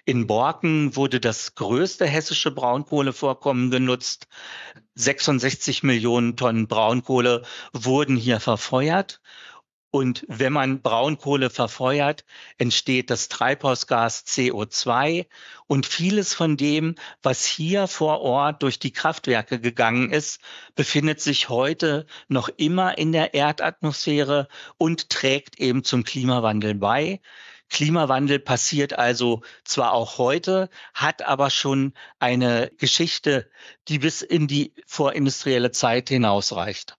In Borken wurde das größte hessische Braunkohlevorkommen genutzt. 66 Millionen Tonnen Braunkohle wurden hier verfeuert. Und wenn man Braunkohle verfeuert, entsteht das Treibhausgas CO2. Und vieles von dem, was hier vor Ort durch die Kraftwerke gegangen ist, befindet sich heute noch immer in der Erdatmosphäre und trägt eben zum Klimawandel bei. Klimawandel passiert also zwar auch heute, hat aber schon eine Geschichte, die bis in die vorindustrielle Zeit hinausreicht.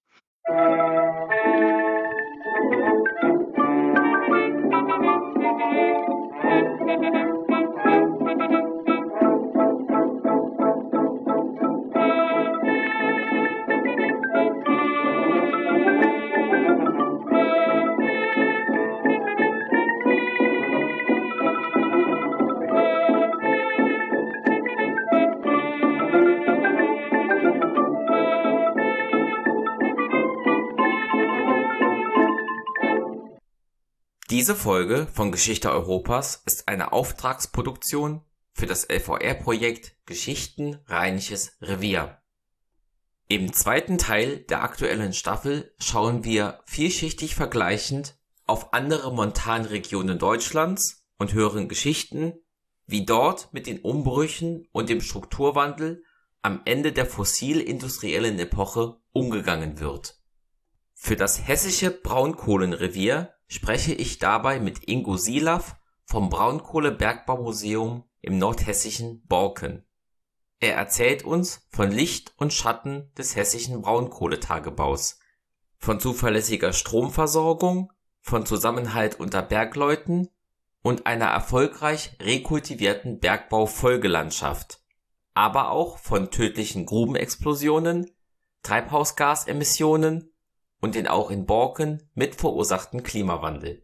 Diese Folge von Geschichte Europas ist eine Auftragsproduktion für das LVR-Projekt Geschichten Rheinisches Revier. Im zweiten Teil der aktuellen Staffel schauen wir vielschichtig vergleichend auf andere Montanregionen Deutschlands und hören Geschichten, wie dort mit den Umbrüchen und dem Strukturwandel am Ende der fossil-industriellen Epoche umgegangen wird. Für das hessische Braunkohlenrevier spreche ich dabei mit Ingo Silaff vom Braunkohlebergbaumuseum im nordhessischen Borken. Er erzählt uns von Licht und Schatten des hessischen Braunkohletagebaus, von zuverlässiger Stromversorgung, von Zusammenhalt unter Bergleuten und einer erfolgreich rekultivierten Bergbaufolgelandschaft, aber auch von tödlichen Grubenexplosionen, Treibhausgasemissionen und den auch in Borken mitverursachten Klimawandel.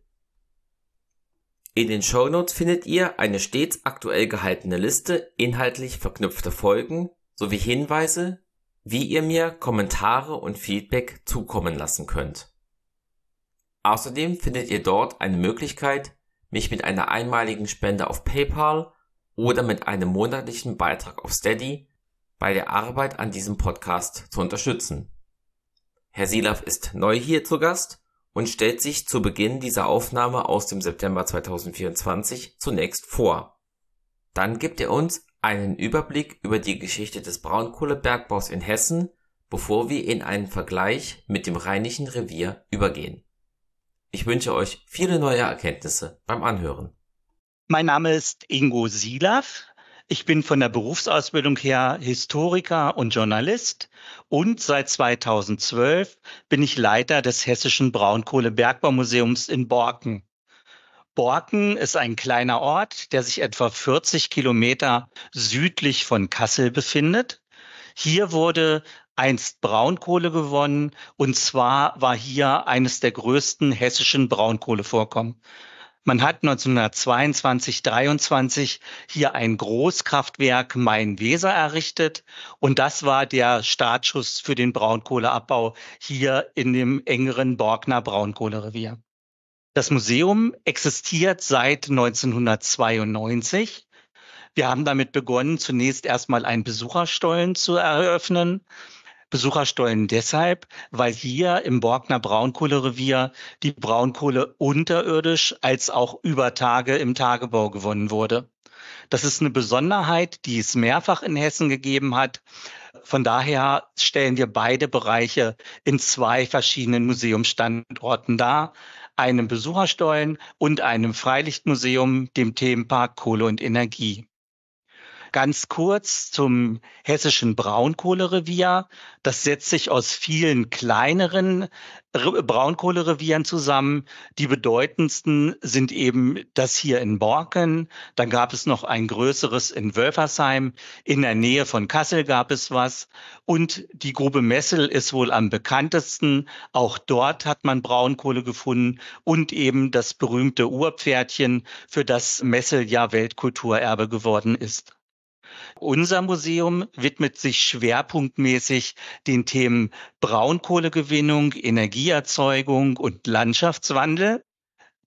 In den Shownotes findet ihr eine stets aktuell gehaltene Liste inhaltlich verknüpfter Folgen sowie Hinweise, wie ihr mir Kommentare und Feedback zukommen lassen könnt. Außerdem findet ihr dort eine Möglichkeit, mich mit einer einmaligen Spende auf PayPal oder mit einem monatlichen Beitrag auf Steady bei der Arbeit an diesem Podcast zu unterstützen. Herr Silaff ist neu hier zu Gast und stellt sich zu Beginn dieser Aufnahme aus dem September 2024 zunächst vor. Dann gibt er uns einen Überblick über die Geschichte des Braunkohlebergbaus in Hessen, bevor wir in einen Vergleich mit dem Rheinischen Revier übergehen. Ich wünsche euch viele neue Erkenntnisse beim Anhören. Mein Name ist Ingo Silaff. Ich bin von der Berufsausbildung her Historiker und Journalist und seit 2012 bin ich Leiter des Hessischen Braunkohlebergbaumuseums in Borken. Borken ist ein kleiner Ort, der sich etwa 40 Kilometer südlich von Kassel befindet. Hier wurde einst Braunkohle gewonnen und zwar war hier eines der größten hessischen Braunkohlevorkommen. Man hat 1922/23 hier ein Großkraftwerk Main-Weser errichtet und das war der Startschuss für den Braunkohleabbau hier in dem engeren Borkener Braunkohlerevier. Das Museum existiert seit 1992. Wir haben damit begonnen, zunächst erstmal einen Besucherstollen zu eröffnen. Besucherstollen deshalb, weil hier im Borkener Braunkohlerevier die Braunkohle unterirdisch als auch über Tage im Tagebau gewonnen wurde. Das ist eine Besonderheit, die es mehrfach in Hessen gegeben hat. Von daher stellen wir beide Bereiche in zwei verschiedenen Museumsstandorten dar, einem Besucherstollen und einem Freilichtmuseum, dem Themenpark Kohle und Energie. Ganz kurz zum hessischen Braunkohlerevier. Das setzt sich aus vielen kleineren Braunkohlerevieren zusammen. Die bedeutendsten sind eben das hier in Borken. Dann gab es noch ein größeres in Wölfersheim. In der Nähe von Kassel gab es was. Und die Grube Messel ist wohl am bekanntesten. Auch dort hat man Braunkohle gefunden und eben das berühmte Urpferdchen, für das Messel ja Weltkulturerbe geworden ist. Unser Museum widmet sich schwerpunktmäßig den Themen Braunkohlegewinnung, Energieerzeugung und Landschaftswandel.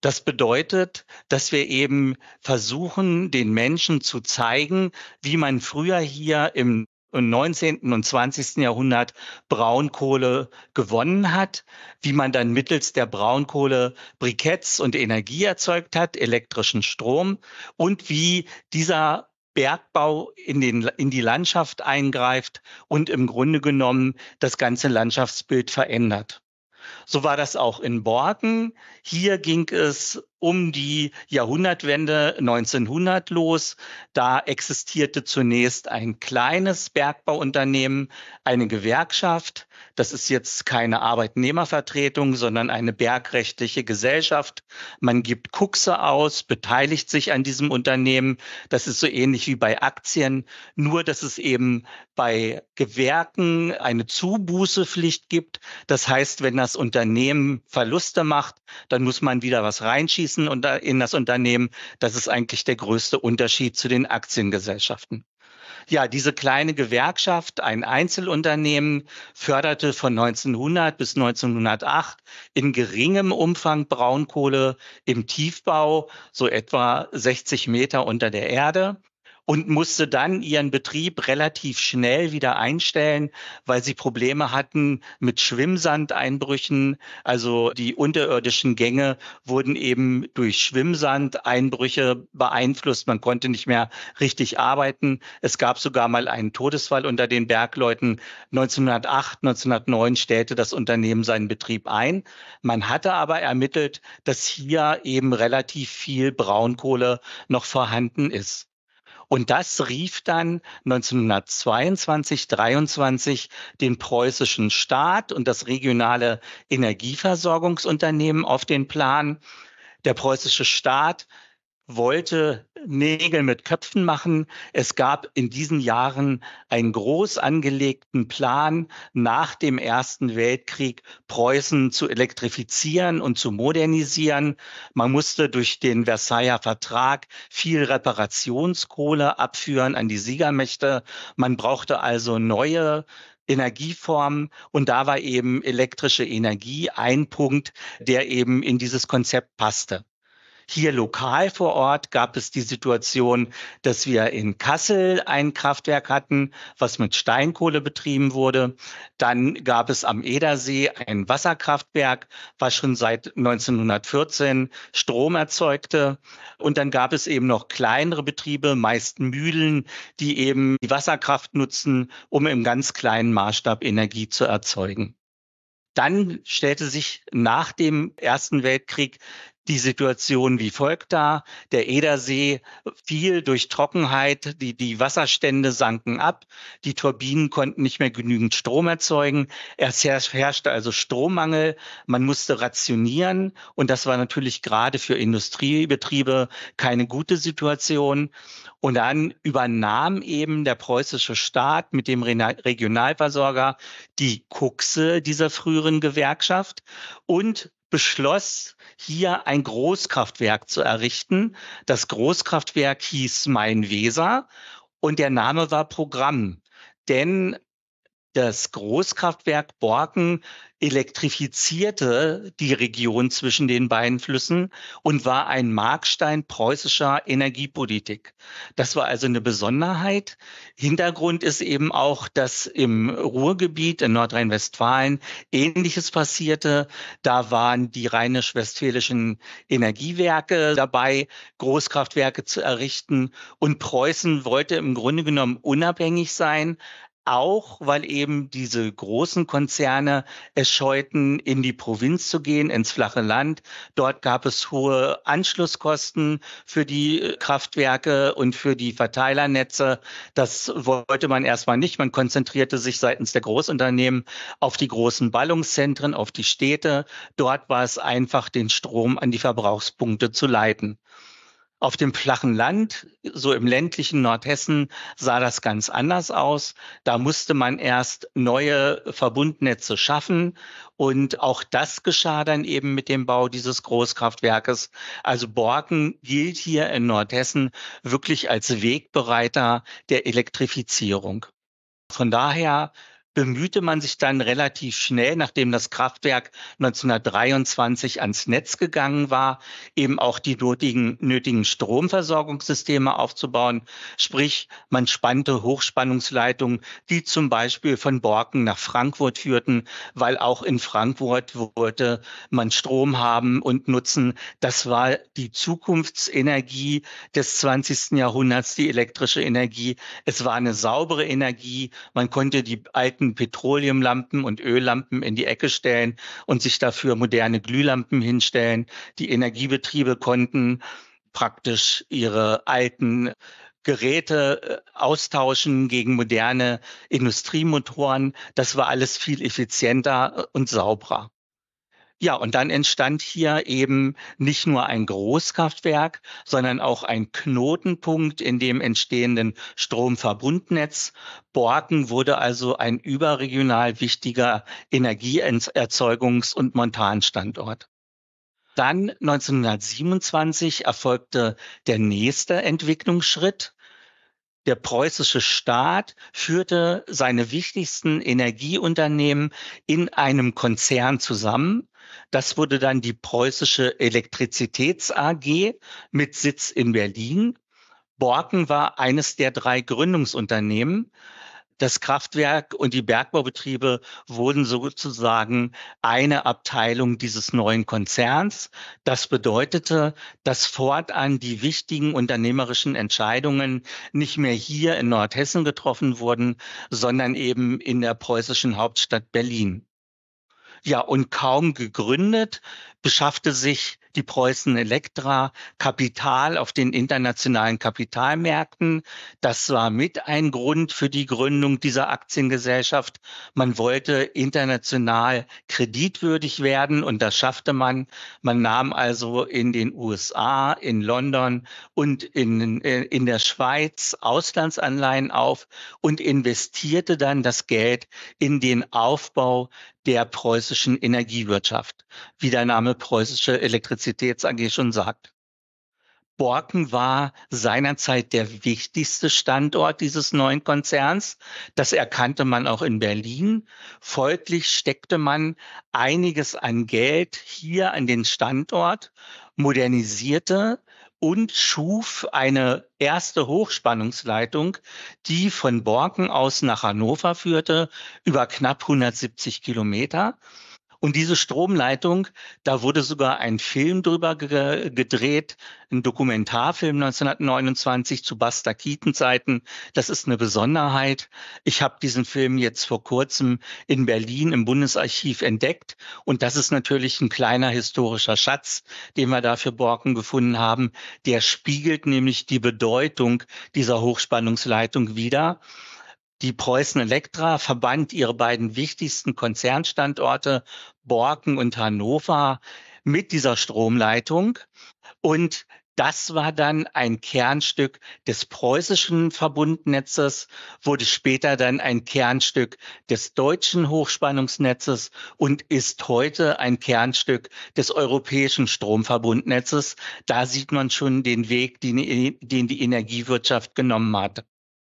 Das bedeutet, dass wir eben versuchen, den Menschen zu zeigen, wie man früher hier im 19. und 20. Jahrhundert Braunkohle gewonnen hat, wie man dann mittels der Braunkohle Briketts und Energie erzeugt hat, elektrischen Strom, und wie dieser Bergbau in die Landschaft eingreift und im Grunde genommen das ganze Landschaftsbild verändert. So war das auch in Borken. Hier ging es um die Jahrhundertwende 1900 los. Da existierte zunächst ein kleines Bergbauunternehmen, eine Gewerkschaft. Das ist jetzt keine Arbeitnehmervertretung, sondern eine bergrechtliche Gesellschaft. Man gibt Kuxe aus, beteiligt sich an diesem Unternehmen. Das ist so ähnlich wie bei Aktien, nur dass es eben bei Gewerken eine Zubußepflicht gibt. Das heißt, wenn das Unternehmen Verluste macht, dann muss man wieder was reinschießen in das Unternehmen. Das ist eigentlich der größte Unterschied zu den Aktiengesellschaften. Ja, diese kleine Gewerkschaft, ein Einzelunternehmen, förderte von 1900 bis 1908 in geringem Umfang Braunkohle im Tiefbau, so etwa 60 Meter unter der Erde, und musste dann ihren Betrieb relativ schnell wieder einstellen, weil sie Probleme hatten mit Schwimmsandeinbrüchen. Also die unterirdischen Gänge wurden eben durch Schwimmsandeinbrüche beeinflusst. Man konnte nicht mehr richtig arbeiten. Es gab sogar mal einen Todesfall unter den Bergleuten. 1908, 1909 stellte das Unternehmen seinen Betrieb ein. Man hatte aber ermittelt, dass hier eben relativ viel Braunkohle noch vorhanden ist. Und das rief dann 1922, 23 den preußischen Staat und das regionale Energieversorgungsunternehmen auf den Plan. Der preußische Staat wollte Nägel mit Köpfen machen. Es gab in diesen Jahren einen groß angelegten Plan, nach dem Ersten Weltkrieg Preußen zu elektrifizieren und zu modernisieren. Man musste durch den Versailler Vertrag viel Reparationskohle abführen an die Siegermächte. Man brauchte also neue Energieformen, und da war eben elektrische Energie ein Punkt, der eben in dieses Konzept passte. Hier lokal vor Ort gab es die Situation, dass wir in Kassel ein Kraftwerk hatten, was mit Steinkohle betrieben wurde. Dann gab es am Edersee ein Wasserkraftwerk, was schon seit 1914 Strom erzeugte. Und dann gab es eben noch kleinere Betriebe, meist Mühlen, die eben die Wasserkraft nutzen, um im ganz kleinen Maßstab Energie zu erzeugen. Dann stellte sich nach dem Ersten Weltkrieg die Situation wie folgt dar. Der Edersee fiel durch Trockenheit, die Wasserstände sanken ab, die Turbinen konnten nicht mehr genügend Strom erzeugen. Es herrschte also Strommangel, man musste rationieren, und das war natürlich gerade für Industriebetriebe keine gute Situation. Und dann übernahm eben der preußische Staat mit dem Regionalversorger die Kuxe dieser früheren Gewerkschaft und beschloss, hier ein Großkraftwerk zu errichten. Das Großkraftwerk hieß Main-Weser und der Name war Programm, denn das Großkraftwerk Borken elektrifizierte die Region zwischen den beiden Flüssen und war ein Markstein preußischer Energiepolitik. Das war also eine Besonderheit. Hintergrund ist eben auch, dass im Ruhrgebiet in Nordrhein-Westfalen Ähnliches passierte. Da waren die rheinisch-westfälischen Energiewerke dabei, Großkraftwerke zu errichten, und Preußen wollte im Grunde genommen unabhängig sein, auch weil eben diese großen Konzerne es scheuten, in die Provinz zu gehen, ins flache Land. Dort gab es hohe Anschlusskosten für die Kraftwerke und für die Verteilernetze. Das wollte man erstmal nicht. Man konzentrierte sich seitens der Großunternehmen auf die großen Ballungszentren, auf die Städte. Dort war es einfach, den Strom an die Verbrauchspunkte zu leiten. Auf dem flachen Land, so im ländlichen Nordhessen, sah das ganz anders aus. Da musste man erst neue Verbundnetze schaffen. Und auch das geschah dann eben mit dem Bau dieses Großkraftwerkes. Also Borken gilt hier in Nordhessen wirklich als Wegbereiter der Elektrifizierung. Von daher bemühte man sich dann relativ schnell, nachdem das Kraftwerk 1923 ans Netz gegangen war, eben auch die nötigen Stromversorgungssysteme aufzubauen. Sprich, man spannte Hochspannungsleitungen, die zum Beispiel von Borken nach Frankfurt führten, weil auch in Frankfurt wollte man Strom haben und nutzen. Das war die Zukunftsenergie des 20. Jahrhunderts, die elektrische Energie. Es war eine saubere Energie. Man konnte die alten Petroleumlampen und Öllampen in die Ecke stellen und sich dafür moderne Glühlampen hinstellen. Die Energiebetriebe konnten praktisch ihre alten Geräte austauschen gegen moderne Industriemotoren. Das war alles viel effizienter und sauberer. Ja, und dann entstand hier eben nicht nur ein Großkraftwerk, sondern auch ein Knotenpunkt in dem entstehenden Stromverbundnetz. Borken wurde also ein überregional wichtiger Energieerzeugungs- und Montanstandort. Dann 1927 erfolgte der nächste Entwicklungsschritt. Der preußische Staat führte seine wichtigsten Energieunternehmen in einem Konzern zusammen. Das wurde dann die Preußische Elektrizitäts AG mit Sitz in Berlin. Borken war eines der 3 Gründungsunternehmen. Das Kraftwerk und die Bergbaubetriebe wurden sozusagen eine Abteilung dieses neuen Konzerns. Das bedeutete, dass fortan die wichtigen unternehmerischen Entscheidungen nicht mehr hier in Nordhessen getroffen wurden, sondern eben in der preußischen Hauptstadt Berlin. Ja, und kaum gegründet, beschaffte sich die Preußen Elektra Kapital auf den internationalen Kapitalmärkten. Das war mit ein Grund für die Gründung dieser Aktiengesellschaft. Man wollte international kreditwürdig werden und das schaffte man. Man nahm also in den USA, in London und in der Schweiz Auslandsanleihen auf und investierte dann das Geld in den Aufbau der preußischen Energiewirtschaft, wie der Name Preußische Elektrizitäts AG schon sagt. Borken war seinerzeit der wichtigste Standort dieses neuen Konzerns. Das erkannte man auch in Berlin. Folglich steckte man einiges an Geld hier an den Standort, modernisierte und schuf eine erste Hochspannungsleitung, die von Borken aus nach Hannover führte, über knapp 170 Kilometer. Und diese Stromleitung, da wurde sogar ein Film drüber gedreht, ein Dokumentarfilm 1929 zu Buster Keaton-Zeiten. Das ist eine Besonderheit. Ich habe diesen Film jetzt vor kurzem in Berlin im Bundesarchiv entdeckt. Und das ist natürlich ein kleiner historischer Schatz, den wir da für Borken gefunden haben. Der spiegelt nämlich die Bedeutung dieser Hochspannungsleitung wider. Die Preußen Elektra verband ihre beiden wichtigsten Konzernstandorte Borken und Hannover mit dieser Stromleitung. Und das war dann ein Kernstück des preußischen Verbundnetzes, wurde später dann ein Kernstück des deutschen Hochspannungsnetzes und ist heute ein Kernstück des europäischen Stromverbundnetzes. Da sieht man schon den Weg, den die Energiewirtschaft genommen hat.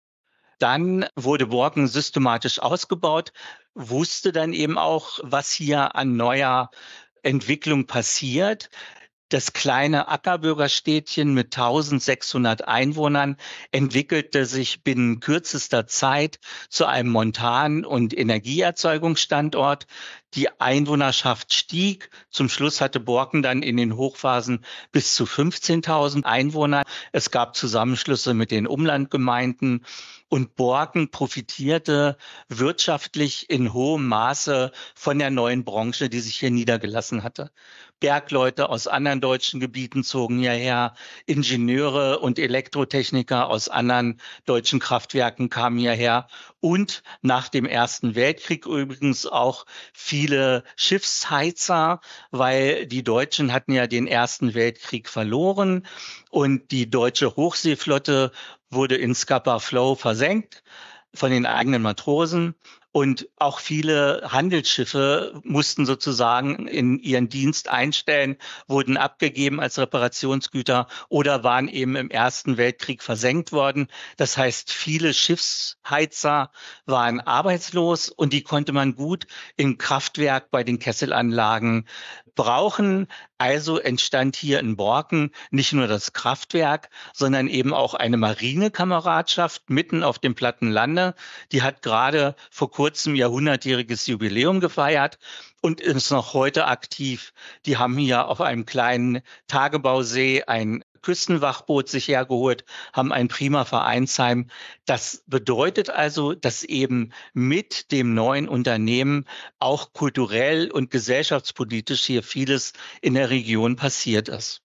Dann wurde Borken systematisch ausgebaut, wusste dann eben auch, was hier an neuer Entwicklung passiert. Das kleine Ackerbürgerstädtchen mit 1600 Einwohnern entwickelte sich binnen kürzester Zeit zu einem Montan- und Energieerzeugungsstandort. Die Einwohnerschaft stieg. Zum Schluss hatte Borken dann in den Hochphasen bis zu 15.000 Einwohner. Es gab Zusammenschlüsse mit den Umlandgemeinden. Und Borken profitierte wirtschaftlich in hohem Maße von der neuen Branche, die sich hier niedergelassen hatte. Bergleute aus anderen deutschen Gebieten zogen hierher, Ingenieure und Elektrotechniker aus anderen deutschen Kraftwerken kamen hierher und nach dem Ersten Weltkrieg übrigens auch viele Schiffsheizer, weil die Deutschen hatten ja den Ersten Weltkrieg verloren und die deutsche Hochseeflotte wurde in Scapa Flow versenkt von den eigenen Matrosen. Und auch viele Handelsschiffe mussten sozusagen in ihren Dienst einstellen, wurden abgegeben als Reparationsgüter oder waren eben im Ersten Weltkrieg versenkt worden. Das heißt, viele Schiffsheizer waren arbeitslos und die konnte man gut im Kraftwerk bei den Kesselanlagen brauchen. Also entstand hier in Borken nicht nur das Kraftwerk, sondern eben auch eine Marinekameradschaft mitten auf dem platten Lande. Die hat gerade vor kurzem jahrhundertjähriges Jubiläum gefeiert und ist noch heute aktiv. Die haben hier auf einem kleinen Tagebausee ein Küstenwachboot sich hergeholt, haben ein prima Vereinsheim. Das bedeutet also, dass eben mit dem neuen Unternehmen auch kulturell und gesellschaftspolitisch hier vieles in der Region passiert ist.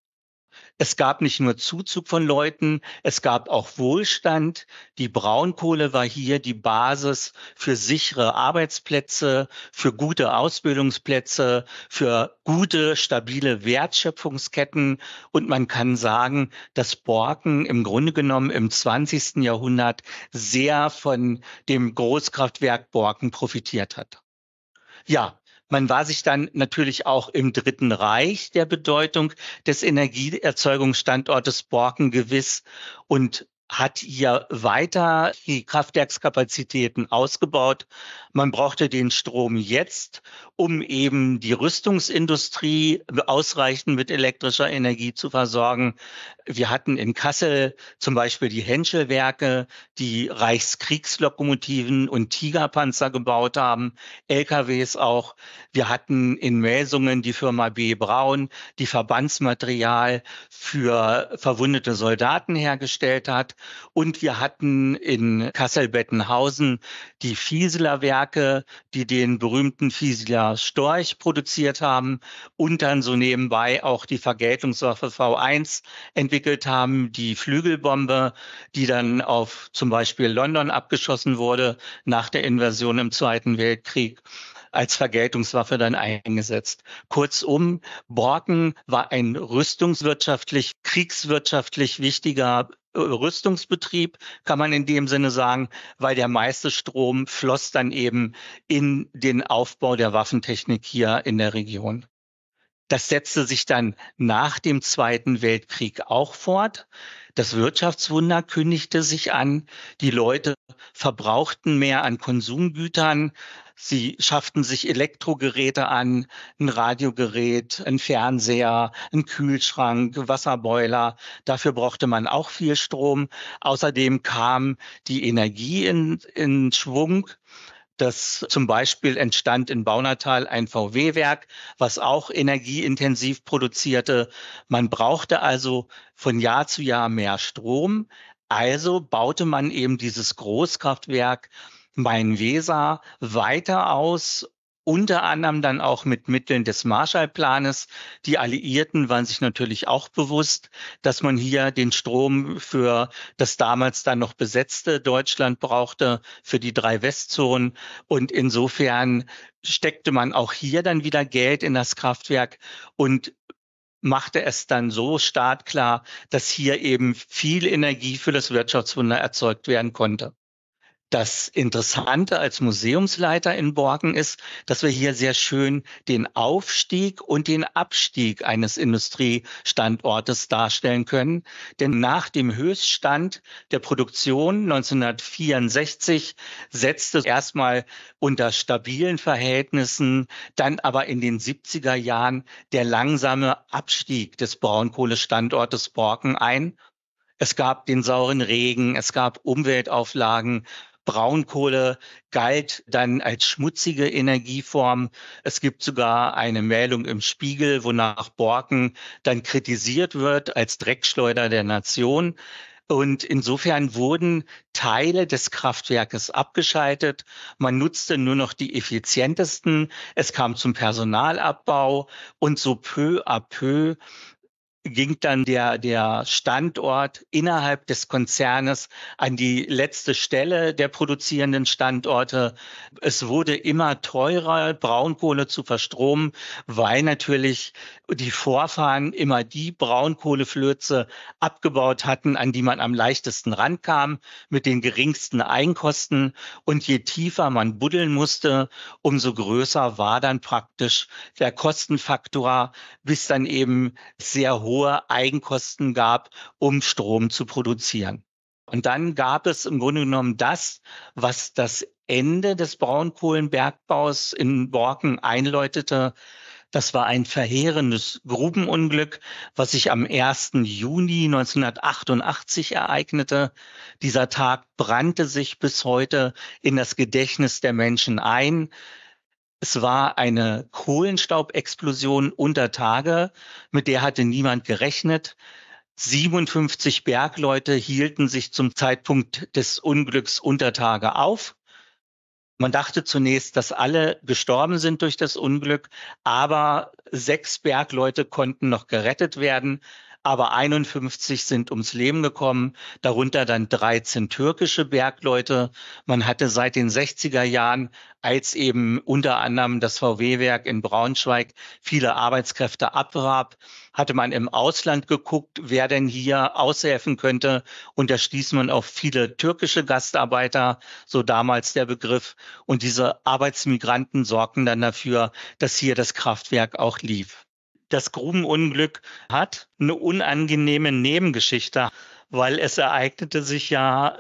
Es gab nicht nur Zuzug von Leuten, es gab auch Wohlstand. Die Braunkohle war hier die Basis für sichere Arbeitsplätze, für gute Ausbildungsplätze, für gute, stabile Wertschöpfungsketten. Und man kann sagen, dass Borken im Grunde genommen im 20. Jahrhundert sehr von dem Großkraftwerk Borken profitiert hat. Ja, man war sich dann natürlich auch im Dritten Reich der Bedeutung des Energieerzeugungsstandortes Borken gewiss und hat hier weiter die Kraftwerkskapazitäten ausgebaut. Man brauchte den Strom jetzt, um eben die Rüstungsindustrie ausreichend mit elektrischer Energie zu versorgen. Wir hatten in Kassel zum Beispiel die Henschelwerke, die Reichskriegslokomotiven und Tigerpanzer gebaut haben, LKWs auch. Wir hatten in Melsungen die Firma B. Braun, die Verbandsmaterial für verwundete Soldaten hergestellt hat. Und wir hatten in Kassel-Bettenhausen die Fieseler Werke, die den berühmten Fieseler Storch produziert haben und dann so nebenbei auch die Vergeltungswaffe V1 entwickelt haben, die Flügelbombe, die dann auf zum Beispiel London abgeschossen wurde nach der Invasion im Zweiten Weltkrieg, als Vergeltungswaffe dann eingesetzt. Kurzum, Borken war ein rüstungswirtschaftlich, kriegswirtschaftlich wichtiger Rüstungsbetrieb, kann man in dem Sinne sagen, weil der meiste Strom floss dann eben in den Aufbau der Waffentechnik hier in der Region. Das setzte sich dann nach dem Zweiten Weltkrieg auch fort. Das Wirtschaftswunder kündigte sich an. Die Leute verbrauchten mehr an Konsumgütern. Sie schafften sich Elektrogeräte an, ein Radiogerät, ein Fernseher, ein Kühlschrank, Wasserboiler. Dafür brauchte man auch viel Strom. Außerdem kam die Energie in Schwung. Das zum Beispiel entstand in Baunatal ein VW-Werk, was auch energieintensiv produzierte. Man brauchte also von Jahr zu Jahr mehr Strom. Also baute man eben dieses Großkraftwerk Main-Weser weiter aus, unter anderem dann auch mit Mitteln des Marshallplanes. Die Alliierten waren sich natürlich auch bewusst, dass man hier den Strom für das damals dann noch besetzte Deutschland brauchte, für die 3 Westzonen. Und insofern steckte man auch hier dann wieder Geld in das Kraftwerk und machte es dann so startklar, dass hier eben viel Energie für das Wirtschaftswunder erzeugt werden konnte. Das Interessante als Museumsleiter in Borken ist, dass wir hier sehr schön den Aufstieg und den Abstieg eines Industriestandortes darstellen können. Denn nach dem Höchststand der Produktion 1964 setzte erstmal unter stabilen Verhältnissen, dann aber in den 70er Jahren der langsame Abstieg des Braunkohlestandortes Borken ein. Es gab den sauren Regen, es gab Umweltauflagen. Braunkohle galt dann als schmutzige Energieform. Es gibt sogar eine Meldung im Spiegel, wonach Borken dann kritisiert wird als Dreckschleuder der Nation. Und insofern wurden Teile des Kraftwerkes abgeschaltet. Man nutzte nur noch die effizientesten. Es kam zum Personalabbau und so peu à peu ging dann der Standort innerhalb des Konzernes an die letzte Stelle der produzierenden Standorte. Es wurde immer teurer, Braunkohle zu verstromen, weil natürlich die Vorfahren immer die Braunkohleflöze abgebaut hatten, an die man am leichtesten rankam, mit den geringsten Einkosten. Und je tiefer man buddeln musste, umso größer war dann praktisch der Kostenfaktor, bis dann eben sehr hohe Eigenkosten gab, um Strom zu produzieren. Und dann gab es im Grunde genommen das, was das Ende des Braunkohlenbergbaus in Borken einläutete. Das war ein verheerendes Grubenunglück, was sich am 1. Juni 1988 ereignete. Dieser Tag brannte sich bis heute in das Gedächtnis der Menschen ein. Es war eine Kohlenstaubexplosion unter Tage, mit der hatte niemand gerechnet. 57 Bergleute hielten sich zum Zeitpunkt des Unglücks unter Tage auf. Man dachte zunächst, dass alle gestorben sind durch das Unglück, aber 6 Bergleute konnten noch gerettet werden. Aber 51 sind ums Leben gekommen, darunter dann 13 türkische Bergleute. Man hatte seit den 60er Jahren, als eben unter anderem das VW-Werk in Braunschweig viele Arbeitskräfte abwarb, hatte man im Ausland geguckt, wer denn hier aushelfen könnte. Und da stieß man auf viele türkische Gastarbeiter, so damals der Begriff. Und diese Arbeitsmigranten sorgten dann dafür, dass hier das Kraftwerk auch lief. Das Grubenunglück hat eine unangenehme Nebengeschichte, weil es ereignete sich ja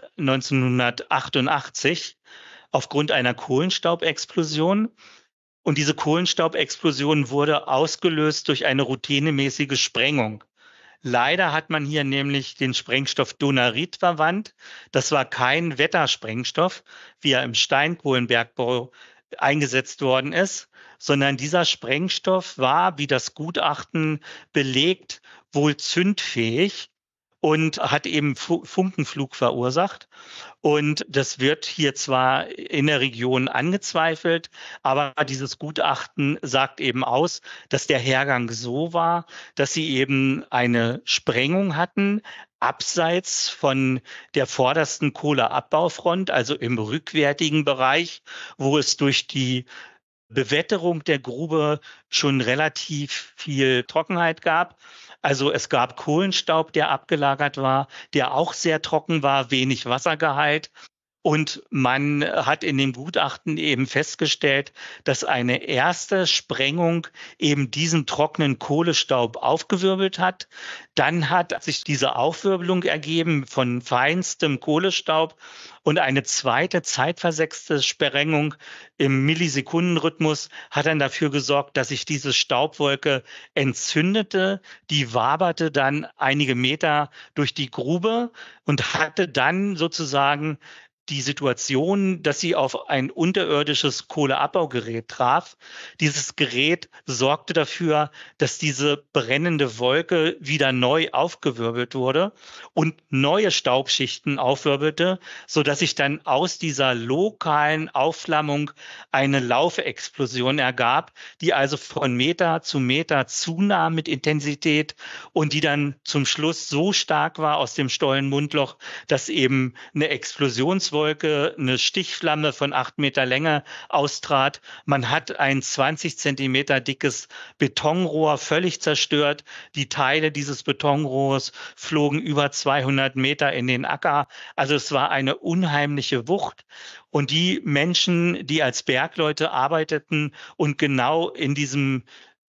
1988 aufgrund einer Kohlenstaubexplosion. Und diese Kohlenstaubexplosion wurde ausgelöst durch eine routinemäßige Sprengung. Leider hat man hier nämlich den Sprengstoff Donarit verwandt. Das war kein Wettersprengstoff, wie er im Steinkohlenbergbau eingesetzt worden ist, sondern dieser Sprengstoff war, wie das Gutachten belegt, wohl zündfähig und hat eben Funkenflug verursacht. Und das wird hier zwar in der Region angezweifelt, aber dieses Gutachten sagt eben aus, dass der Hergang so war, dass sie eben eine Sprengung hatten, abseits von der vordersten Kohleabbaufront, also im rückwärtigen Bereich, wo es durch die Bewetterung der Grube schon relativ viel Trockenheit gab. Also es gab Kohlenstaub, der abgelagert war, der auch sehr trocken war, wenig Wassergehalt. Und man hat in dem Gutachten eben festgestellt, dass eine erste Sprengung eben diesen trockenen Kohlestaub aufgewirbelt hat. Dann hat sich diese Aufwirbelung ergeben von feinstem Kohlestaub und eine zweite zeitversetzte Sprengung im Millisekundenrhythmus hat dann dafür gesorgt, dass sich diese Staubwolke entzündete. Die waberte dann einige Meter durch die Grube und hatte dann sozusagen die Situation, dass sie auf ein unterirdisches Kohleabbaugerät traf. Dieses Gerät sorgte dafür, dass diese brennende Wolke wieder neu aufgewirbelt wurde und neue Staubschichten aufwirbelte, sodass sich dann aus dieser lokalen Aufflammung eine Laufexplosion ergab, die also von Meter zu Meter zunahm mit Intensität und die dann zum Schluss so stark war aus dem Stollenmundloch, dass eben eine Explosionswolke, eine Stichflamme von 8 Meter Länge austrat. Man hat ein 20 Zentimeter dickes Betonrohr völlig zerstört. Die Teile dieses Betonrohrs flogen über 200 Meter in den Acker. Also es war eine unheimliche Wucht. Und die Menschen, die als Bergleute arbeiteten und genau in diesem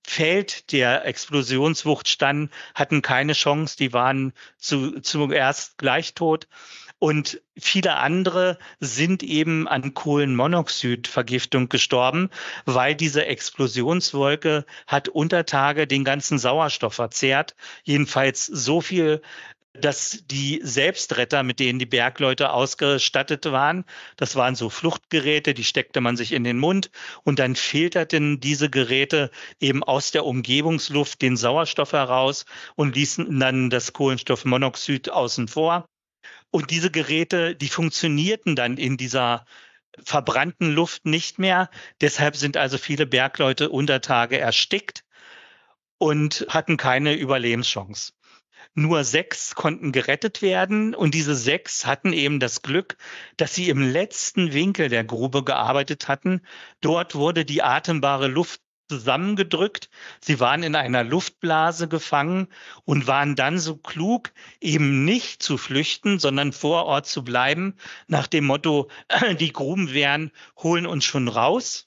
Feld der Explosionswucht standen, hatten keine Chance. Die waren zuerst gleich tot. Und viele andere sind eben an Kohlenmonoxidvergiftung gestorben, weil diese Explosionswolke hat unter Tage den ganzen Sauerstoff verzehrt. Jedenfalls so viel, dass die Selbstretter, mit denen die Bergleute ausgestattet waren, das waren so Fluchtgeräte, die steckte man sich in den Mund und dann filterten diese Geräte eben aus der Umgebungsluft den Sauerstoff heraus und ließen dann das Kohlenstoffmonoxid außen vor. Und diese Geräte, die funktionierten dann in dieser verbrannten Luft nicht mehr. Deshalb sind also viele Bergleute unter Tage erstickt. und hatten keine Überlebenschance. Nur 6 konnten gerettet werden und diese 6 hatten eben das Glück, dass sie im letzten Winkel der Grube gearbeitet hatten. Dort wurde die atembare Luft zusammengedrückt. Sie waren in einer Luftblase gefangen und waren dann so klug, eben nicht zu flüchten, sondern vor Ort zu bleiben, nach dem Motto, die Grubenwehren holen uns schon raus.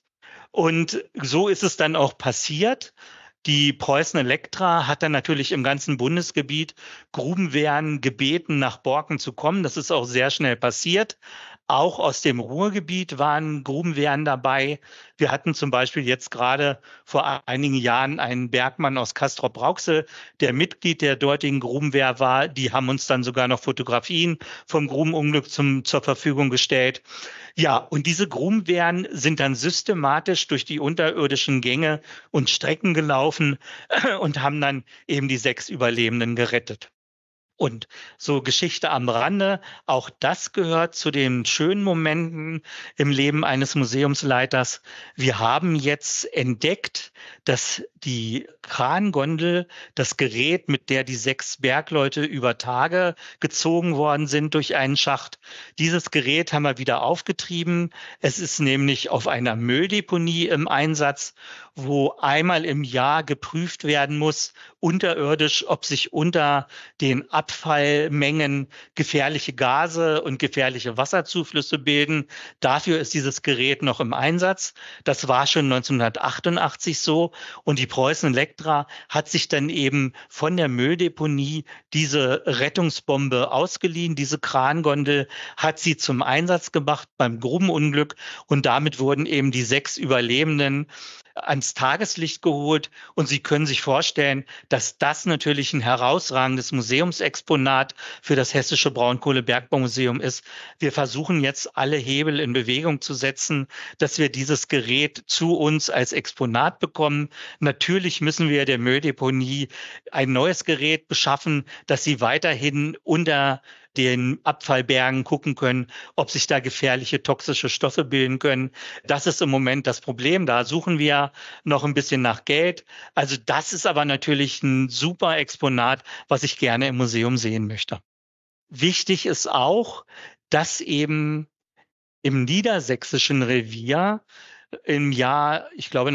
Und so ist es dann auch passiert. Die Preußen Elektra hat dann natürlich im ganzen Bundesgebiet Grubenwehren gebeten, nach Borken zu kommen. Das ist auch sehr schnell passiert. Auch aus dem Ruhrgebiet waren Grubenwehren dabei. Wir hatten zum Beispiel jetzt gerade vor einigen Jahren einen Bergmann aus Castrop-Rauxel, der Mitglied der dortigen Grubenwehr war. Die haben uns dann sogar noch Fotografien vom Grubenunglück zur Verfügung gestellt. Ja, und diese Grubenwehren sind dann systematisch durch die unterirdischen Gänge und Strecken gelaufen und haben dann eben die 6 Überlebenden gerettet. Und so Geschichte am Rande, auch das gehört zu den schönen Momenten im Leben eines Museumsleiters. Wir haben jetzt entdeckt, dass die Krangondel, das Gerät, mit der die 6 Bergleute über Tage gezogen worden sind durch einen Schacht, dieses Gerät haben wir wieder aufgetrieben. Es ist nämlich auf einer Mülldeponie im Einsatz, wo einmal im Jahr geprüft werden muss, unterirdisch, ob sich unter den Abfallmengen gefährliche Gase und gefährliche Wasserzuflüsse bilden. Dafür ist dieses Gerät noch im Einsatz. Das war schon 1988 so. Und die Preußen Elektra hat sich dann eben von der Mülldeponie diese Rettungsbombe ausgeliehen. Diese Krangondel hat sie zum Einsatz gebracht beim Grubenunglück. Und damit wurden eben die 6 Überlebenden ans Tageslicht geholt. Und Sie können sich vorstellen, dass das natürlich ein herausragendes Museumsexponat für das Hessische Braunkohlebergbaumuseum ist. Wir versuchen jetzt alle Hebel in Bewegung zu setzen, dass wir dieses Gerät zu uns als Exponat bekommen. Natürlich müssen wir der Mülldeponie ein neues Gerät beschaffen, dass sie weiterhin unter den Abfallbergen gucken können, ob sich da gefährliche toxische Stoffe bilden können. Das ist im Moment das Problem. Da suchen wir noch ein bisschen nach Geld. Also das ist aber natürlich ein super Exponat, was ich gerne im Museum sehen möchte. Wichtig ist auch, dass eben im niedersächsischen Revier im Jahr, ich glaube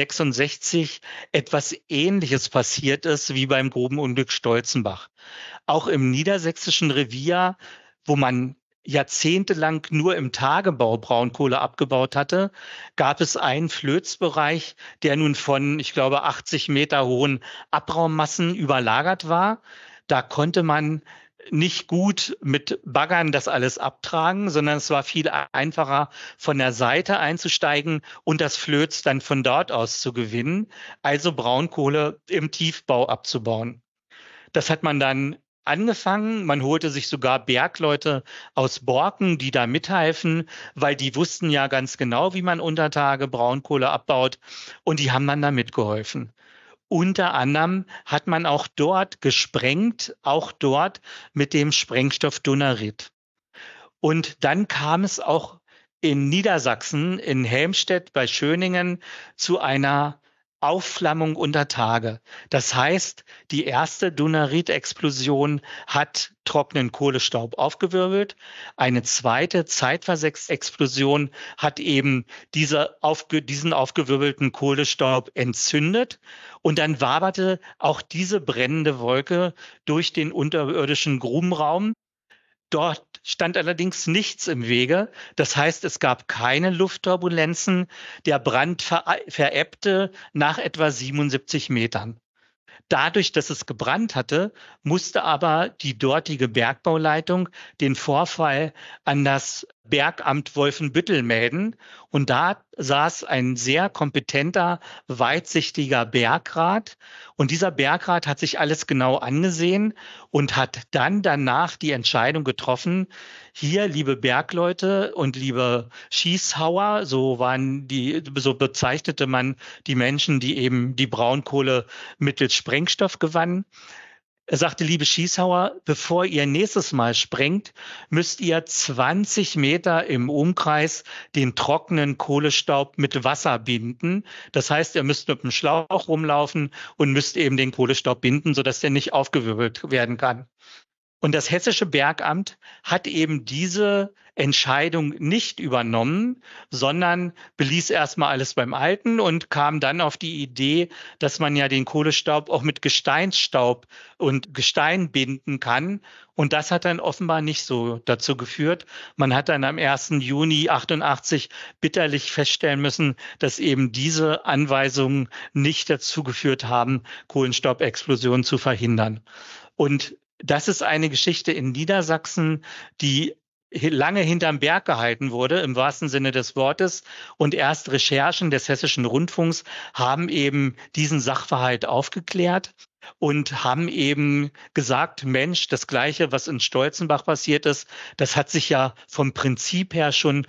1966, etwas Ähnliches passiert ist wie beim Grubenunglück Stolzenbach. Auch im niedersächsischen Revier, wo man jahrzehntelang nur im Tagebau Braunkohle abgebaut hatte, gab es einen Flözbereich, der nun von, ich glaube, 80 Meter hohen Abraummassen überlagert war. Da konnte man nicht gut mit Baggern das alles abtragen, sondern es war viel einfacher, von der Seite einzusteigen und das Flöz dann von dort aus zu gewinnen, also Braunkohle im Tiefbau abzubauen. Das hat man dann angefangen. Man holte sich sogar Bergleute aus Borken, die da mithelfen, weil die wussten ja ganz genau, wie man unter Tage Braunkohle abbaut, und die haben dann da mitgeholfen. Unter anderem hat man auch dort gesprengt, auch dort mit dem Sprengstoff Dunarit. Und dann kam es auch in Niedersachsen, in Helmstedt bei Schöningen, zu einer Aufflammung unter Tage. Das heißt, die erste Dunarit-Explosion hat trockenen Kohlestaub aufgewirbelt. Eine zweite zeitversetzte Explosion hat eben diesen aufgewirbelten Kohlestaub entzündet. Und dann waberte auch diese brennende Wolke durch den unterirdischen Grubenraum. Dort stand allerdings nichts im Wege. Das heißt, es gab keine Luftturbulenzen. Der Brand verebbte nach etwa 77 Metern. Dadurch, dass es gebrannt hatte, musste aber die dortige Bergbauleitung den Vorfall an das Bergamt Wolfenbüttel melden. Und da saß ein sehr kompetenter, weitsichtiger Bergrat. Und dieser Bergrat hat sich alles genau angesehen und hat dann danach die Entscheidung getroffen: Hier, liebe Bergleute und liebe Schießhauer, so bezeichnete man die Menschen, die eben die Braunkohle mittels Sprengstoff gewannen. Er sagte, liebe Schießhauer, bevor ihr nächstes Mal sprengt, müsst ihr 20 Meter im Umkreis den trockenen Kohlestaub mit Wasser binden. Das heißt, ihr müsst mit dem Schlauch rumlaufen und müsst eben den Kohlestaub binden, sodass der nicht aufgewirbelt werden kann. Und das Hessische Bergamt hat eben diese Entscheidung nicht übernommen, sondern beließ erstmal alles beim Alten und kam dann auf die Idee, dass man ja den Kohlestaub auch mit Gesteinsstaub und Gestein binden kann. Und das hat dann offenbar nicht so dazu geführt. Man hat dann am 1. Juni 88 bitterlich feststellen müssen, dass eben diese Anweisungen nicht dazu geführt haben, Kohlenstaubexplosionen zu verhindern. Und das ist eine Geschichte in Niedersachsen, die lange hinterm Berg gehalten wurde, im wahrsten Sinne des Wortes. Und erst Recherchen des Hessischen Rundfunks haben eben diesen Sachverhalt aufgeklärt und haben eben gesagt, Mensch, das Gleiche, was in Stolzenbach passiert ist, das hat sich ja vom Prinzip her schon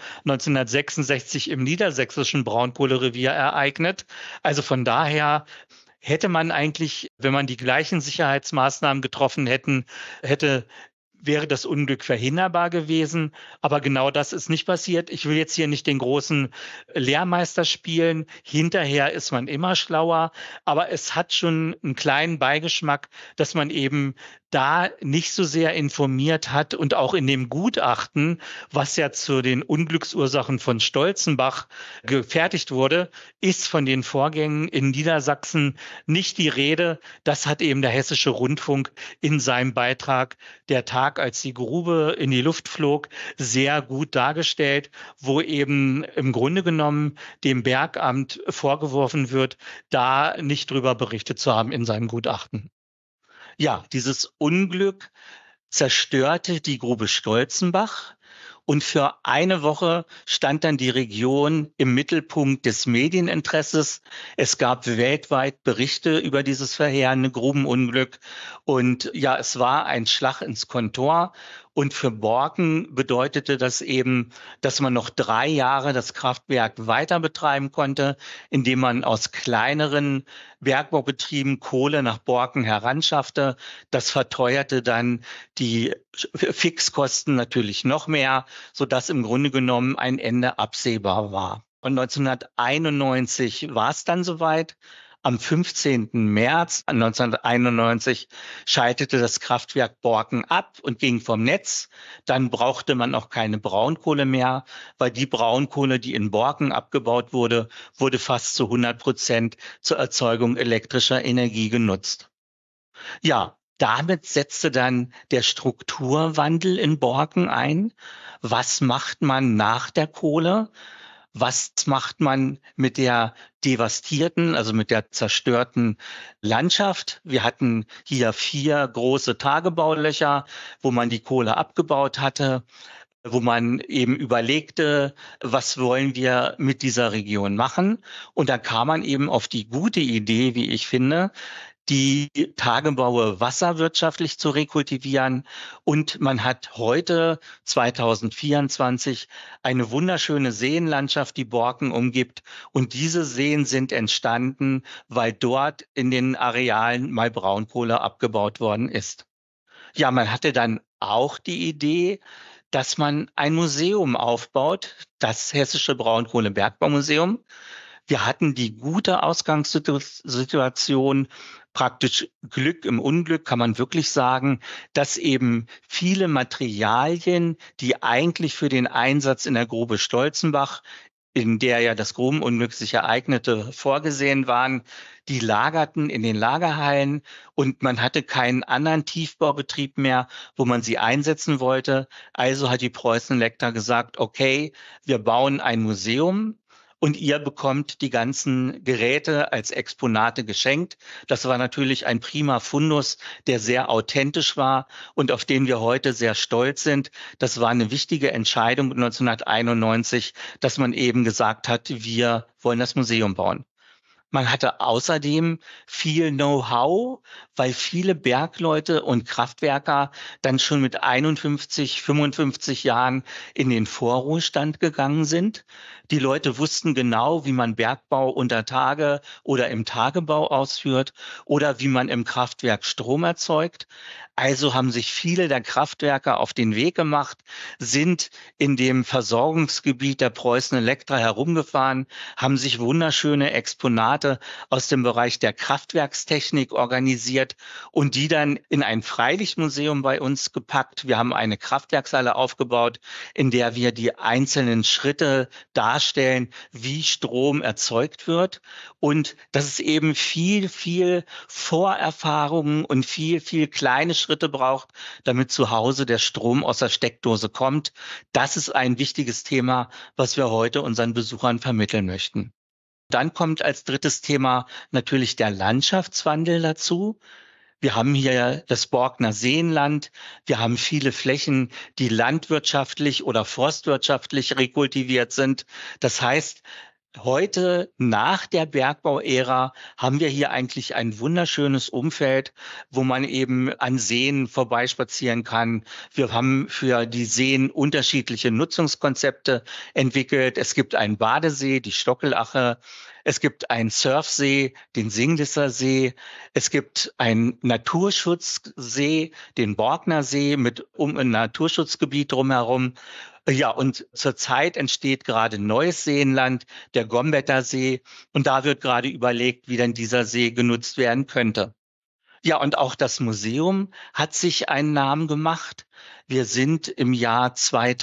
1966 im niedersächsischen Braunkohlerevier ereignet. Also von daher hätte man eigentlich, wenn man die gleichen Sicherheitsmaßnahmen getroffen hätte, wäre das Unglück verhinderbar gewesen. Aber genau das ist nicht passiert. Ich will jetzt hier nicht den großen Lehrmeister spielen. Hinterher ist man immer schlauer. Aber es hat schon einen kleinen Beigeschmack, dass man eben da nicht so sehr informiert hat und auch in dem Gutachten, was ja zu den Unglücksursachen von Stolzenbach gefertigt wurde, ist von den Vorgängen in Niedersachsen nicht die Rede. Das hat eben der Hessische Rundfunk in seinem Beitrag Der Tag, als die Grube in die Luft flog, sehr gut dargestellt, wo eben im Grunde genommen dem Bergamt vorgeworfen wird, da nicht drüber berichtet zu haben in seinem Gutachten. Ja, dieses Unglück zerstörte die Grube Stolzenbach. Und für eine Woche stand dann die Region im Mittelpunkt des Medieninteresses. Es gab weltweit Berichte über dieses verheerende Grubenunglück. Und ja, es war ein Schlag ins Kontor. Und für Borken bedeutete das eben, dass man noch 3 Jahre das Kraftwerk weiter betreiben konnte, indem man aus kleineren Bergbaubetrieben Kohle nach Borken heranschaffte. Das verteuerte dann die Fixkosten natürlich noch mehr, sodass im Grunde genommen ein Ende absehbar war. Und 1991 war es dann soweit. Am 15. März 1991 schaltete das Kraftwerk Borken ab und ging vom Netz. Dann brauchte man auch keine Braunkohle mehr, weil die Braunkohle, die in Borken abgebaut wurde, wurde fast zu 100% zur Erzeugung elektrischer Energie genutzt. Ja, damit setzte dann der Strukturwandel in Borken ein. Was macht man nach der Kohle? Was macht man mit der devastierten, also mit der zerstörten Landschaft? Wir hatten hier 4 große Tagebaulöcher, wo man die Kohle abgebaut hatte, wo man eben überlegte, was wollen wir mit dieser Region machen? Und da kam man eben auf die gute Idee, wie ich finde, die Tagebaue wasserwirtschaftlich zu rekultivieren. Und man hat heute, 2024, eine wunderschöne Seenlandschaft, die Borken umgibt. Und diese Seen sind entstanden, weil dort in den Arealen mal Braunkohle abgebaut worden ist. Ja, man hatte dann auch die Idee, dass man ein Museum aufbaut, das Hessische Braunkohlebergbaumuseum. Wir hatten die gute Ausgangssituation, praktisch Glück im Unglück, kann man wirklich sagen, dass eben viele Materialien, die eigentlich für den Einsatz in der Grube Stolzenbach, in der ja das Grubenunglück sich ereignete, vorgesehen waren, die lagerten in den Lagerhallen und man hatte keinen anderen Tiefbaubetrieb mehr, wo man sie einsetzen wollte. Also hat die Preußen-Elektra gesagt, okay, wir bauen ein Museum. Und ihr bekommt die ganzen Geräte als Exponate geschenkt. Das war natürlich ein prima Fundus, der sehr authentisch war und auf den wir heute sehr stolz sind. Das war eine wichtige Entscheidung 1991, dass man eben gesagt hat, wir wollen das Museum bauen. Man hatte außerdem viel Know-how, weil viele Bergleute und Kraftwerker dann schon mit 51, 55 Jahren in den Vorruhestand gegangen sind. Die Leute wussten genau, wie man Bergbau unter Tage oder im Tagebau ausführt oder wie man im Kraftwerk Strom erzeugt. Also haben sich viele der Kraftwerker auf den Weg gemacht, sind in dem Versorgungsgebiet der Preußen Elektra herumgefahren, haben sich wunderschöne Exponate aus dem Bereich der Kraftwerkstechnik organisiert und die dann in ein Freilichtmuseum bei uns gepackt. Wir haben eine Kraftwerkshalle aufgebaut, in der wir die einzelnen Schritte darstellen, wie Strom erzeugt wird und dass es eben viel, viel Vorerfahrungen und viel, viel kleine Schritte braucht, damit zu Hause der Strom aus der Steckdose kommt. Das ist ein wichtiges Thema, was wir heute unseren Besuchern vermitteln möchten. Dann kommt als drittes Thema natürlich der Landschaftswandel dazu. Wir haben hier das Borgner Seenland. Wir haben viele Flächen, die landwirtschaftlich oder forstwirtschaftlich rekultiviert sind. Das heißt, heute nach der Bergbauära haben wir hier eigentlich ein wunderschönes Umfeld, wo man eben an Seen vorbeispazieren kann. Wir haben für die Seen unterschiedliche Nutzungskonzepte entwickelt. Es gibt einen Badesee, die Stockelache. Es gibt einen Surfsee, den Singlisser See. Es gibt einen Naturschutzsee, den Borgner See mit ein Naturschutzgebiet drumherum. Ja, und zurzeit entsteht gerade neues Seenland, der Gombetter See. Und da wird gerade überlegt, wie denn dieser See genutzt werden könnte. Ja, und auch das Museum hat sich einen Namen gemacht. Wir sind im Jahr